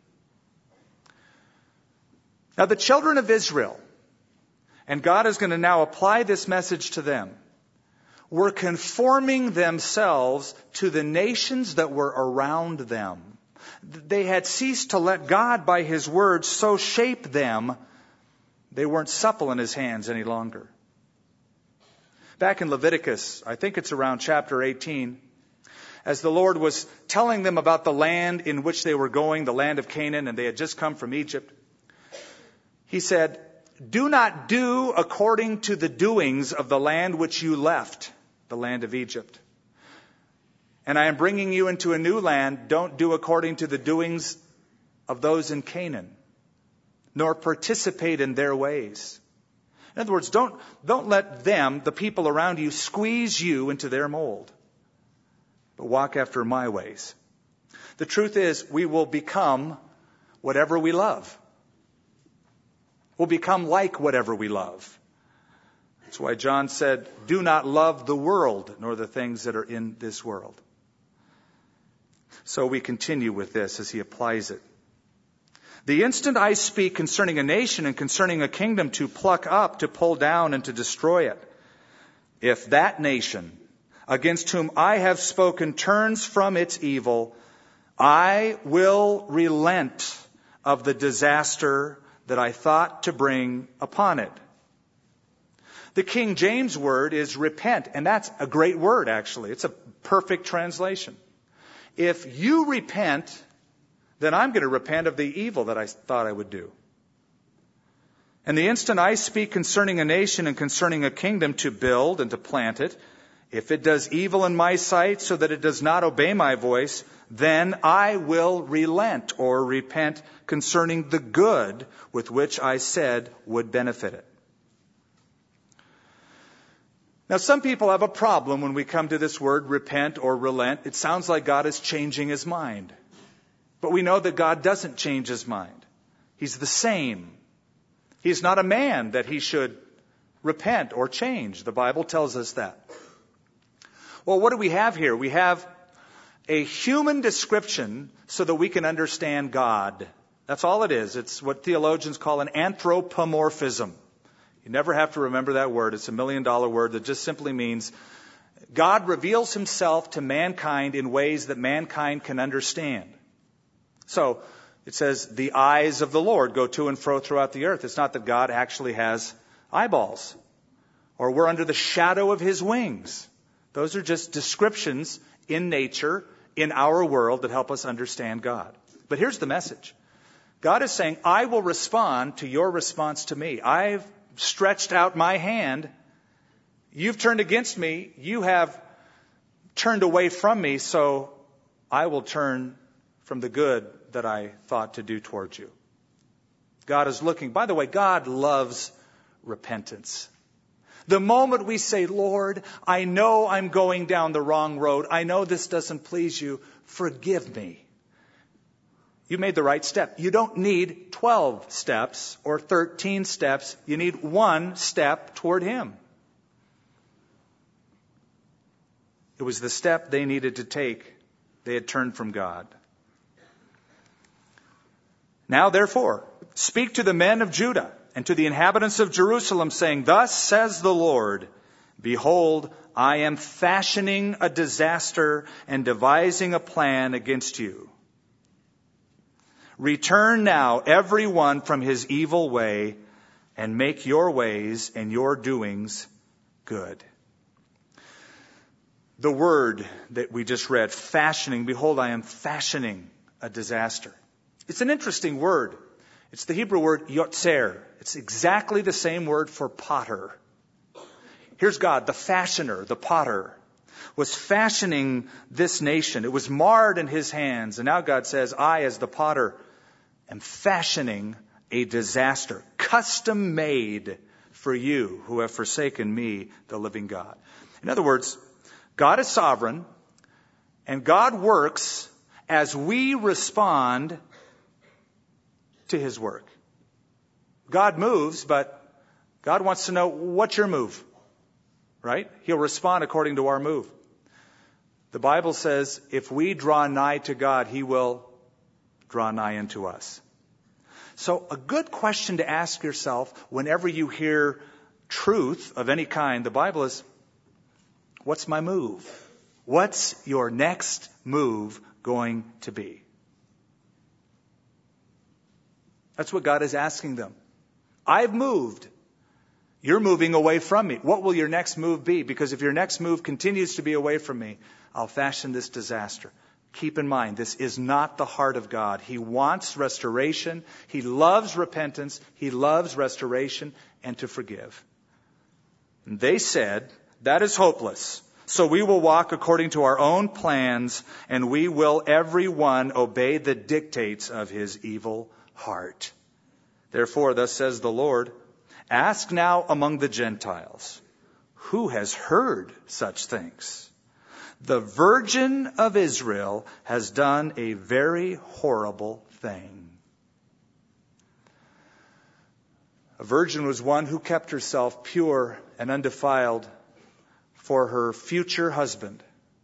Now the children of Israel, and God is going to now apply this message to them, were conforming themselves to the nations that were around them. They had ceased to let God by His word so shape them, they weren't supple in His hands any longer. Back in Leviticus, I think it's around chapter eighteen, as the Lord was telling them about the land in which they were going, the land of Canaan, and they had just come from Egypt, He said, do not do according to the doings of the land which you left, the land of Egypt. And I am bringing you into a new land. Don't do according to the doings of those in Canaan. nor participate in their ways. In other words, don't, don't let them, the people around you, squeeze you into their mold, but walk after my ways. The truth is, we will become whatever we love. We'll become like whatever we love. That's why John said, do not love the world, nor the things that are in this world. So we continue with this as he applies it. The instant I speak concerning a nation and concerning a kingdom to pluck up, to pull down, and to destroy it, if that nation against whom I have spoken turns from its evil, I will relent of the disaster that I thought to bring upon it. The King James word is repent, and that's a great word, actually. It's a perfect translation. If you repent, then I'm going to repent of the evil that I thought I would do. And the instant I speak concerning a nation and concerning a kingdom to build and to plant it, if it does evil in my sight so that it does not obey my voice, then I will relent or repent concerning the good with which I said would benefit it. Now, some people have a problem when we come to this word repent or relent. It sounds like God is changing his mind. But we know that God doesn't change his mind. He's the same. He's not a man that he should repent or change. The Bible tells us that. Well, what do we have here? We have a human description so that we can understand God. That's all it is. It's what theologians call an anthropomorphism. You never have to remember that word. It's a million dollar word that just simply means God reveals himself to mankind in ways that mankind can understand. So it says the eyes of the Lord go to and fro throughout the earth. It's not that God actually has eyeballs or we're under the shadow of his wings. Those are just descriptions in nature, in our world, that help us understand God. But here's the message. God is saying, I will respond to your response to me. I've stretched out my hand. You've turned against me. You have turned away from me, so I will turn from the good that I thought to do towards you. God is looking. By the way, God loves repentance. The moment we say, Lord, I know I'm going down the wrong road. I know this doesn't please you. Forgive me. You made the right step. You don't need twelve steps or thirteen steps. You need one step toward him. It was the step they needed to take. They had turned from God. Now, therefore, speak to the men of Judah and to the inhabitants of Jerusalem, saying, thus says the Lord, behold, I am fashioning a disaster and devising a plan against you. Return now, every one from his evil way, and make your ways and your doings good. The word that we just read, fashioning, behold, I am fashioning a disaster. It's an interesting word. It's the Hebrew word yotzer. It's exactly the same word for potter. Here's God, the fashioner, the potter, was fashioning this nation. It was marred in his hands. And now God says, I, as the potter, am fashioning a disaster, custom made for you who have forsaken me, the living God. In other words, God is sovereign, and God works as we respond to his work. God moves, but God wants to know, what's your move? Right? He'll respond according to our move. The Bible says, if we draw nigh to God, he will draw nigh unto us. So a good question to ask yourself whenever you hear truth of any kind, the Bible is, what's my move? What's your next move going to be? That's what God is asking them. I've moved. You're moving away from me. What will your next move be? Because if your next move continues to be away from me, I'll fashion this disaster. Keep in mind, this is not the heart of God. He wants restoration. He loves repentance. He loves restoration and to forgive. And they said, that is hopeless. So we will walk according to our own plans, and we will every one obey the dictates of his evil heart. Therefore, thus says the Lord, ask now among the Gentiles, who has heard such things? The Virgin of Israel has done a very horrible thing. A virgin was one who kept herself pure and undefiled for her future husband.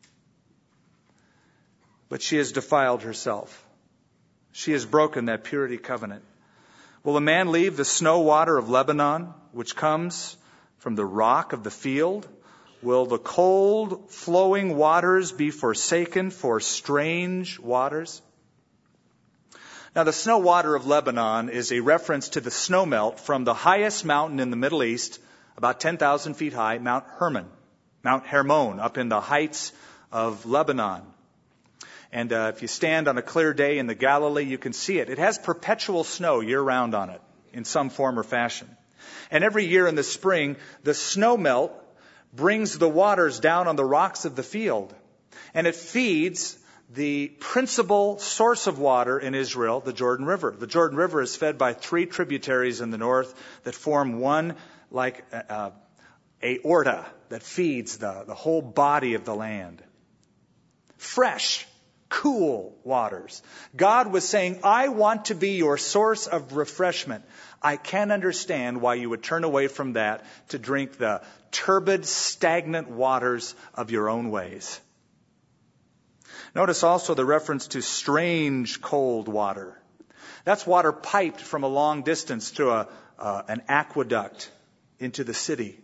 But she has defiled herself. She has broken that purity covenant. Will a man leave the snow water of Lebanon, which comes from the rock of the field? Will the cold flowing waters be forsaken for strange waters? Now, the snow water of Lebanon is a reference to the snowmelt from the highest mountain in the Middle East, about ten thousand feet high, Mount Hermon, Mount Hermon, up in the heights of Lebanon. And uh, if you stand on a clear day in the Galilee, you can see it. It has perpetual snow year-round on it, in some form or fashion. And every year in the spring, the snowmelt brings the waters down on the rocks of the field. And it feeds the principal source of water in Israel, the Jordan River. The Jordan River is fed by three tributaries in the north that form one like uh, aorta that feeds the, the whole body of the land. Fresh, cool waters. God was saying, I want to be your source of refreshment. I can't understand why you would turn away from that to drink the turbid, stagnant waters of your own ways. Notice also the reference to strange cold water. That's water piped from a long distance through a, uh, an aqueduct into the city.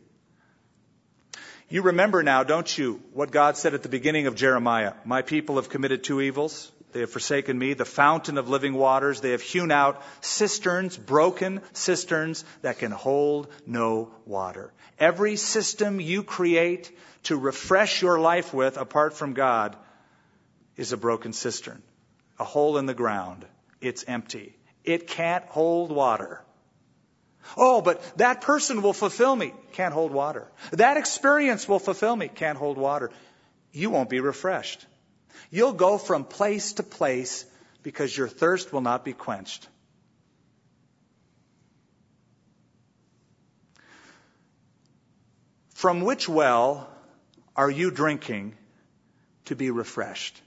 You remember now, don't you, what God said at the beginning of Jeremiah? My people have committed two evils. They have forsaken me, the fountain of living waters. They have hewn out cisterns, broken cisterns that can hold no water. Every system you create to refresh your life with, apart from God, is a broken cistern, a hole in the ground. It's empty. It can't hold water. Oh, but that person will fulfill me. Can't hold water. That experience will fulfill me. Can't hold water. You won't be refreshed. You'll go from place to place because your thirst will not be quenched. From which well are you drinking to be refreshed?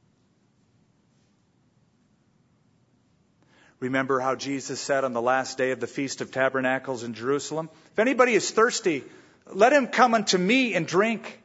Remember how Jesus said on the last day of the Feast of Tabernacles in Jerusalem, if anybody is thirsty, let him come unto me and drink.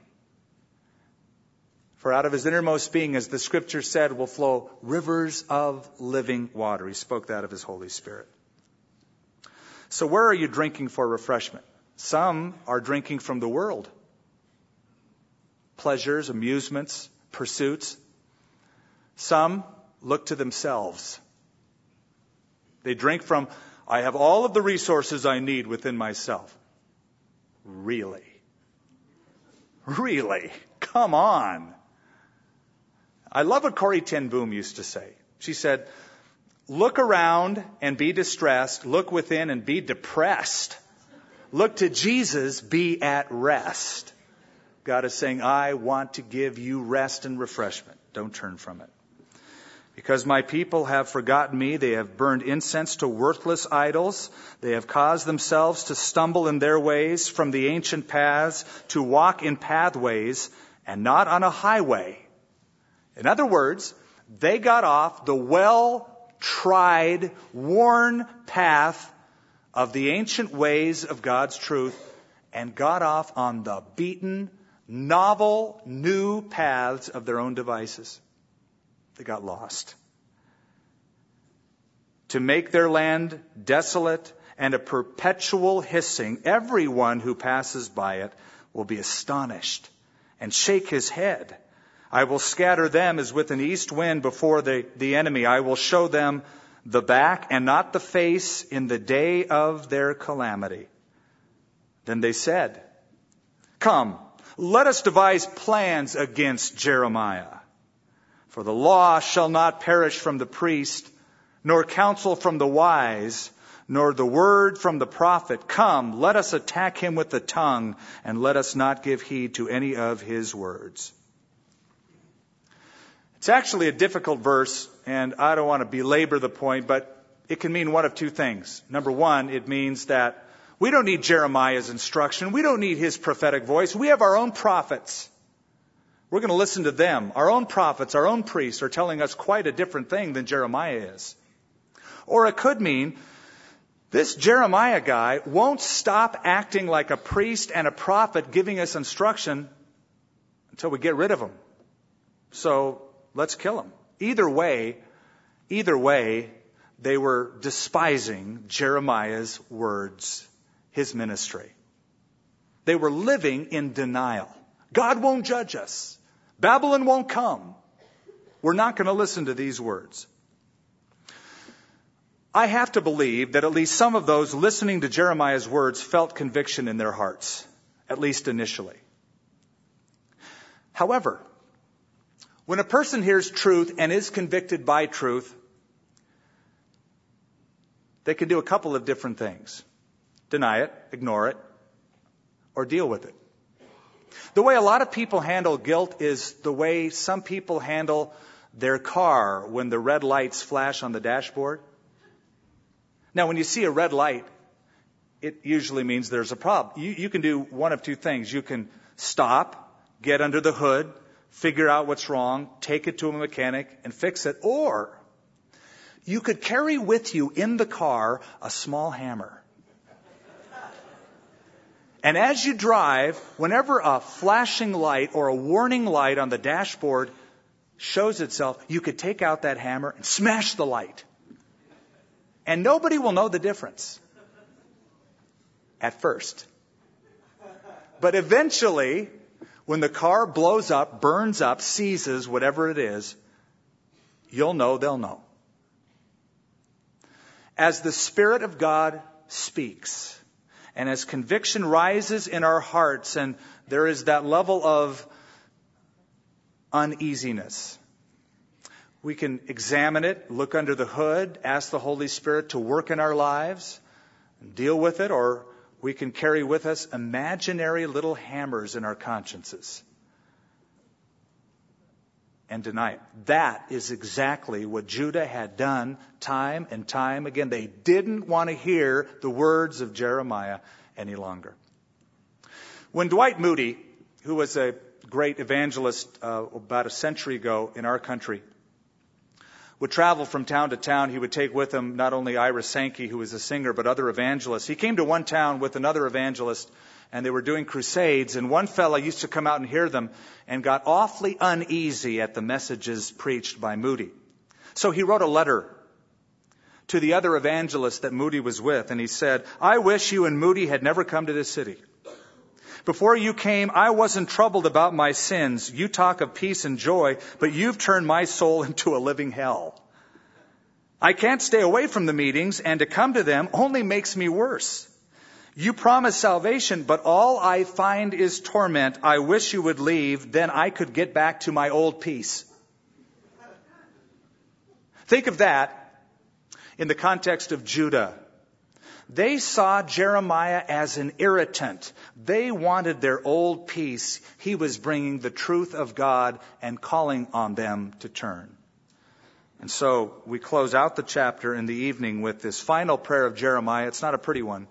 For out of his innermost being, as the scripture said, will flow rivers of living water. He spoke that of his Holy Spirit. So where are you drinking for refreshment? Some are drinking from the world. Pleasures, amusements, pursuits. Some look to themselves. They drink from, I have all of the resources I need within myself. Really? Really? Come on. I love what Corrie ten Boom used to say. She said, look around and be distressed. Look within and be depressed. Look to Jesus, be at rest. God is saying, I want to give you rest and refreshment. Don't turn from it. Because my people have forgotten me, they have burned incense to worthless idols. They have caused themselves to stumble in their ways from the ancient paths, to walk in pathways and not on a highway. In other words, they got off the well-tried, worn path of the ancient ways of God's truth and got off on the beaten, novel, new paths of their own devices. They got lost. To make their land desolate and a perpetual hissing, everyone who passes by it will be astonished and shake his head. I will scatter them as with an east wind before the, the enemy. I will show them the back and not the face in the day of their calamity. Then they said, come, let us devise plans against Jeremiah. For the law shall not perish from the priest, nor counsel from the wise, nor the word from the prophet. Come, let us attack him with the tongue, and let us not give heed to any of his words. It's actually a difficult verse, and I don't want to belabor the point, but it can mean one of two things. Number one, it means that we don't need Jeremiah's instruction. We don't need his prophetic voice. We have our own prophets. We're going to listen to them. Our own prophets, our own priests are telling us quite a different thing than Jeremiah is. Or it could mean this Jeremiah guy won't stop acting like a priest and a prophet giving us instruction until we get rid of him. So let's kill him. Either way, either way, they were despising Jeremiah's words, his ministry. They were living in denial. God won't judge us. Babylon won't come. We're not going to listen to these words. I have to believe that at least some of those listening to Jeremiah's words felt conviction in their hearts, at least initially. However, when a person hears truth and is convicted by truth, they can do a couple of different things. Deny it, ignore it, or deal with it. The way a lot of people handle guilt is the way some people handle their car when the red lights flash on the dashboard. Now, when you see a red light, it usually means there's a problem. You, you can do one of two things. You can stop, get under the hood, figure out what's wrong, take it to a mechanic and fix it. Or you could carry with you in the car a small hammer. And as you drive, whenever a flashing light or a warning light on the dashboard shows itself, you could take out that hammer and smash the light. And nobody will know the difference at first. But eventually, when the car blows up, burns up, seizes, whatever it is, you'll know they'll know. As the Spirit of God speaks, and as conviction rises in our hearts, and there is that level of uneasiness, we can examine it, look under the hood, ask the Holy Spirit to work in our lives, and deal with it, or we can carry with us imaginary little hammers in our consciences and deny it. That is exactly what Judah had done time and time again. They didn't want to hear the words of Jeremiah any longer. When Dwight Moody, who was a great evangelist uh, about a century ago in our country, would travel from town to town, he would take with him not only Ira Sankey, who was a singer, but other evangelists. He came to one town with another evangelist, and they were doing crusades, and one fella used to come out and hear them and got awfully uneasy at the messages preached by Moody. So he wrote a letter to the other evangelist that Moody was with, and he said, "I wish you and Moody had never come to this city. Before you came, I wasn't troubled about my sins. You talk of peace and joy, but you've turned my soul into a living hell. I can't stay away from the meetings, and to come to them only makes me worse. You promise salvation, but all I find is torment. I wish you would leave, then I could get back to my old peace." Think of that in the context of Judah. They saw Jeremiah as an irritant. They wanted their old peace. He was bringing the truth of God and calling on them to turn. And so we close out the chapter in the evening with this final prayer of Jeremiah. It's not a pretty one.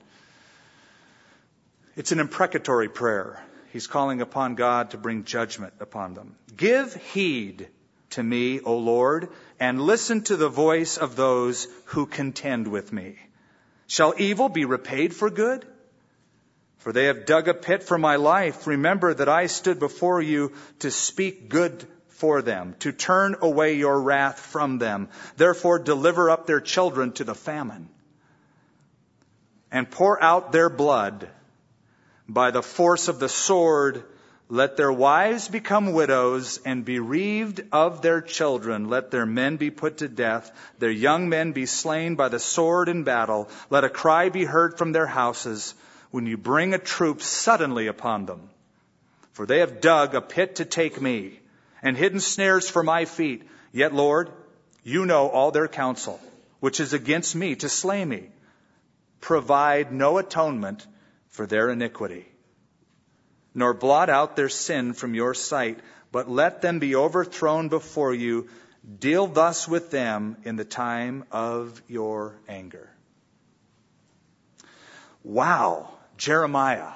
It's an imprecatory prayer. He's calling upon God to bring judgment upon them. "Give heed to me, O Lord, and listen to the voice of those who contend with me. Shall evil be repaid for good? For they have dug a pit for my life. Remember that I stood before you to speak good for them, to turn away your wrath from them. Therefore deliver up their children to the famine, and pour out their blood by the force of the sword. Let their wives become widows and bereaved of their children. Let their men be put to death, their young men be slain by the sword in battle. Let a cry be heard from their houses when you bring a troop suddenly upon them. For they have dug a pit to take me and hidden snares for my feet. Yet, Lord, you know all their counsel, which is against me to slay me. Provide no atonement for their iniquity, nor blot out their sin from your sight, but let them be overthrown before you. Deal thus with them in the time of your anger. Wow, Jeremiah.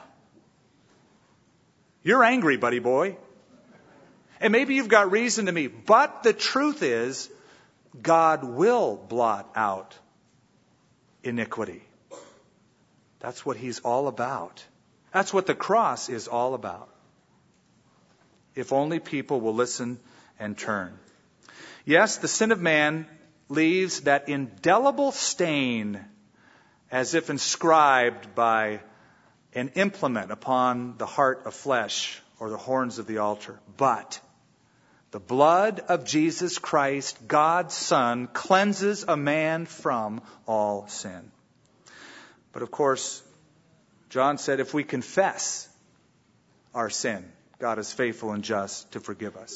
You're angry, buddy boy. And maybe you've got reason to be. But the truth is, God will blot out iniquity. That's what He's all about. That's what the cross is all about. If only people will listen and turn. Yes, the sin of man leaves that indelible stain as if inscribed by an implement upon the heart of flesh or the horns of the altar. But the blood of Jesus Christ, God's Son, cleanses a man from all sin. But of course, John said if we confess our sin, God is faithful and just to forgive us.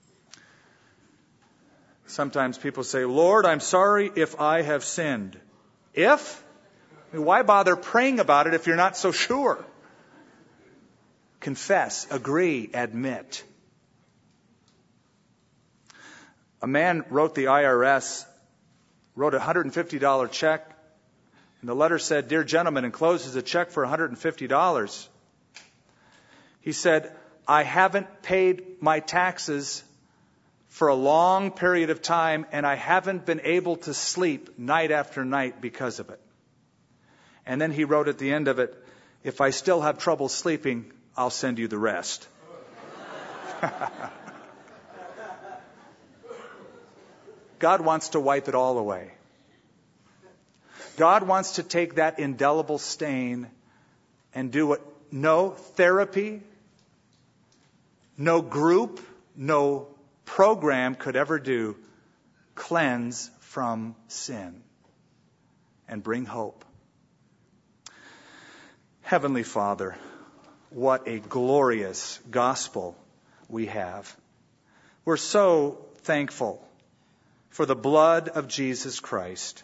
Sometimes people say, Lord, I'm sorry if I have sinned. If? I mean, why bother praying about it if you're not so sure? Confess, agree, admit. A man wrote the I R S, wrote a one hundred fifty dollars check, and the letter said, Dear gentleman, encloses a check for one hundred fifty dollars. He said, I haven't paid my taxes for a long period of time, and I haven't been able to sleep night after night because of it. And then he wrote at the end of it, if I still have trouble sleeping, I'll send you the rest. God wants to wipe it all away. God wants to take that indelible stain and do what no therapy, no group, no program could ever do. Cleanse from sin and bring hope. Heavenly Father, what a glorious gospel we have. We're so thankful for the blood of Jesus Christ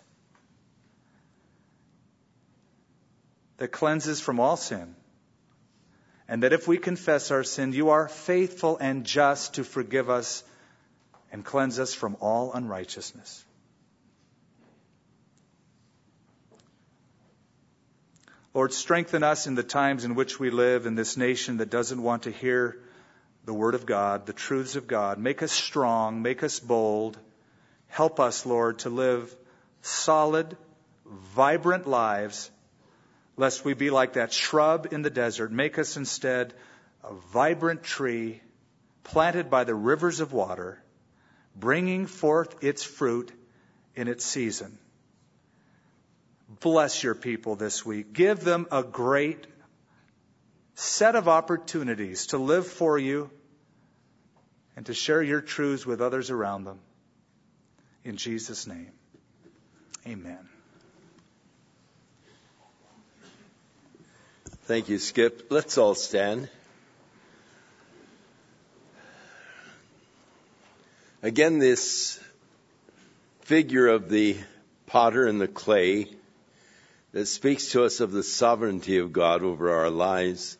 that cleanses from all sin. And that if we confess our sin, you are faithful and just to forgive us and cleanse us from all unrighteousness. Lord, strengthen us in the times in which we live in this nation that doesn't want to hear the Word of God, the truths of God. Make us strong, make us bold. Help us, Lord, to live solid, vibrant lives, lest we be like that shrub in the desert. Make us instead a vibrant tree planted by the rivers of water, bringing forth its fruit in its season. Bless your people this week. Give them a great set of opportunities to live for you and to share your truths with others around them. In Jesus' name, amen. Thank you, Skip. Let's all stand. Again, this figure of the potter and the clay that speaks to us of the sovereignty of God over our lives.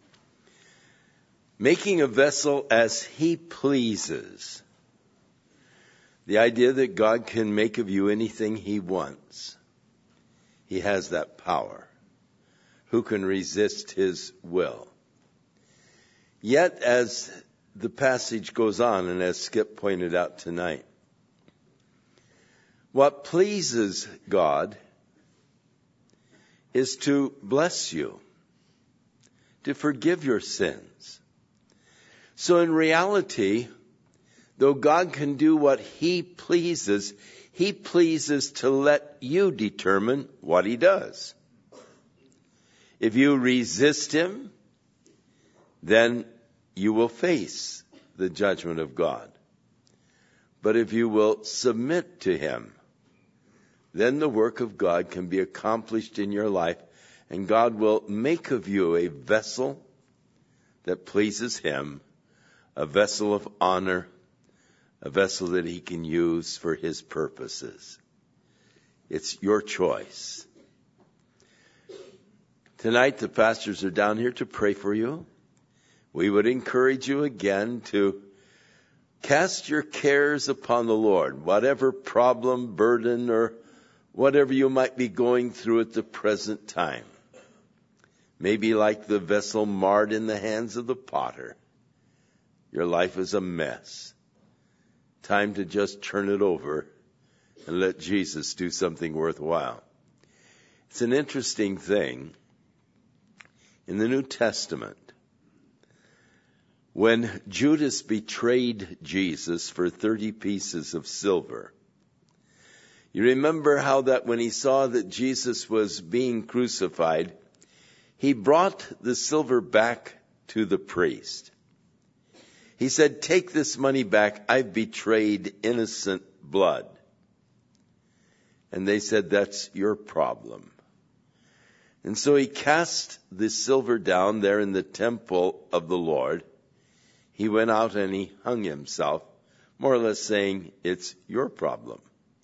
Making a vessel as He pleases. The idea that God can make of you anything He wants. He has that power. Who can resist His will? Yet, as the passage goes on, and as Skip pointed out tonight, what pleases God is to bless you, to forgive your sins. So in reality, though God can do what He pleases, He pleases to let you determine what He does. If you resist Him, then you will face the judgment of God. But if you will submit to Him, then the work of God can be accomplished in your life, and God will make of you a vessel that pleases Him, a vessel of honor, a vessel that He can use for His purposes. It's your choice. Tonight, the pastors are down here to pray for you. We would encourage you again to Cast your cares upon the Lord, whatever problem, burden, or whatever you might be going through at the present time. Maybe like the vessel marred in the hands of the potter. Your life is a mess. Time to just turn it over and let Jesus do something worthwhile. It's an interesting thing. In the New Testament, when Judas betrayed Jesus for thirty pieces of silver, you remember how that when he saw that Jesus was being crucified, he brought the silver back to the priest. He said, "Take this money back. I've betrayed innocent blood." And they said, "That's your problem." And so he cast the silver down there in the temple of the Lord. He went out and he hung himself, more or less saying, "It's your problem."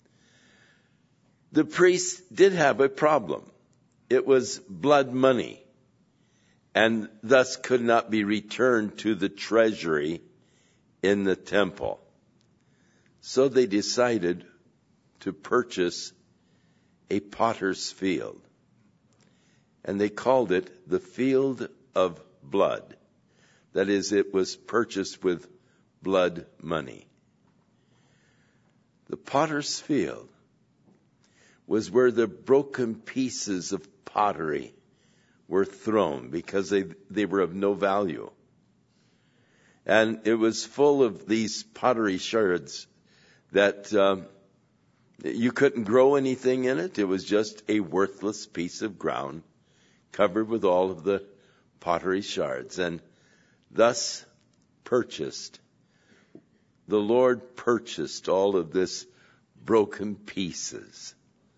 The priest did have a problem. It was blood money, and thus could not be returned to the treasury in the temple. So they decided to purchase a potter's field. And they called it the Field of Blood. That is, it was purchased with blood money. The potter's field was where the broken pieces of pottery were thrown because they, they were of no value. And it was full of these pottery shards that um, you couldn't grow anything in it. It was just a worthless piece of ground covered with all of the pottery shards, and thus purchased. The Lord purchased all of this broken pieces.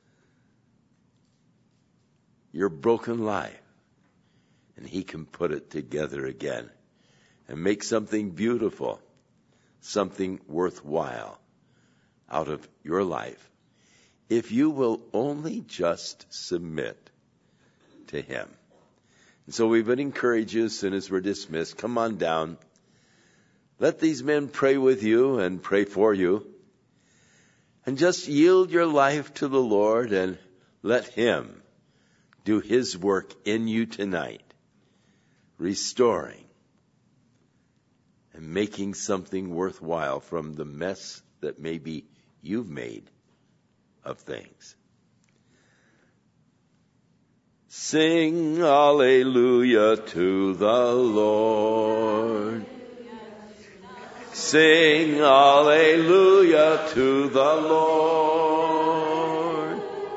Your broken life, and He can put it together again and make something beautiful, something worthwhile out of your life, if you will only just submit to Him. And so we would encourage you, as soon as we're dismissed, come on down. Let these men pray with you and pray for you. And just yield your life to the Lord and let Him do His work in you tonight, restoring and making something worthwhile from the mess that maybe you've made of things. Sing hallelujah to the Lord. Sing hallelujah to the Lord.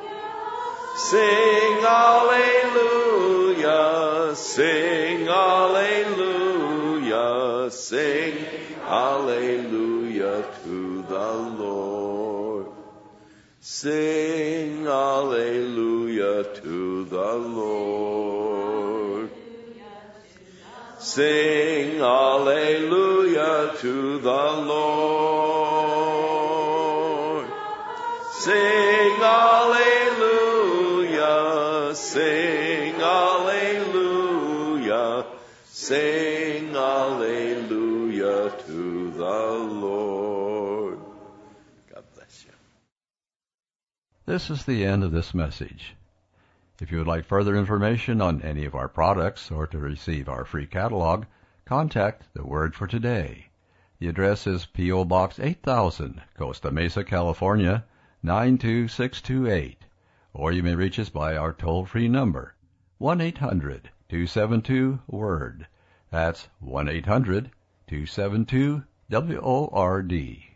Sing hallelujah. Sing hallelujah. Sing hallelujah to the Lord. Sing hallelujah to the Lord. Sing hallelujah to the Lord. Sing hallelujah. Sing hallelujah. Sing hallelujah to the Lord. God bless you. This is the end of this message. If you would like further information on any of our products or to receive our free catalog, contact The Word for Today. The address is P O. Box eight thousand, Costa Mesa, California, nine two six two eight. Or you may reach us by our toll-free number, one eight hundred two seven two WORD. That's one eight hundred two seven two W O R D.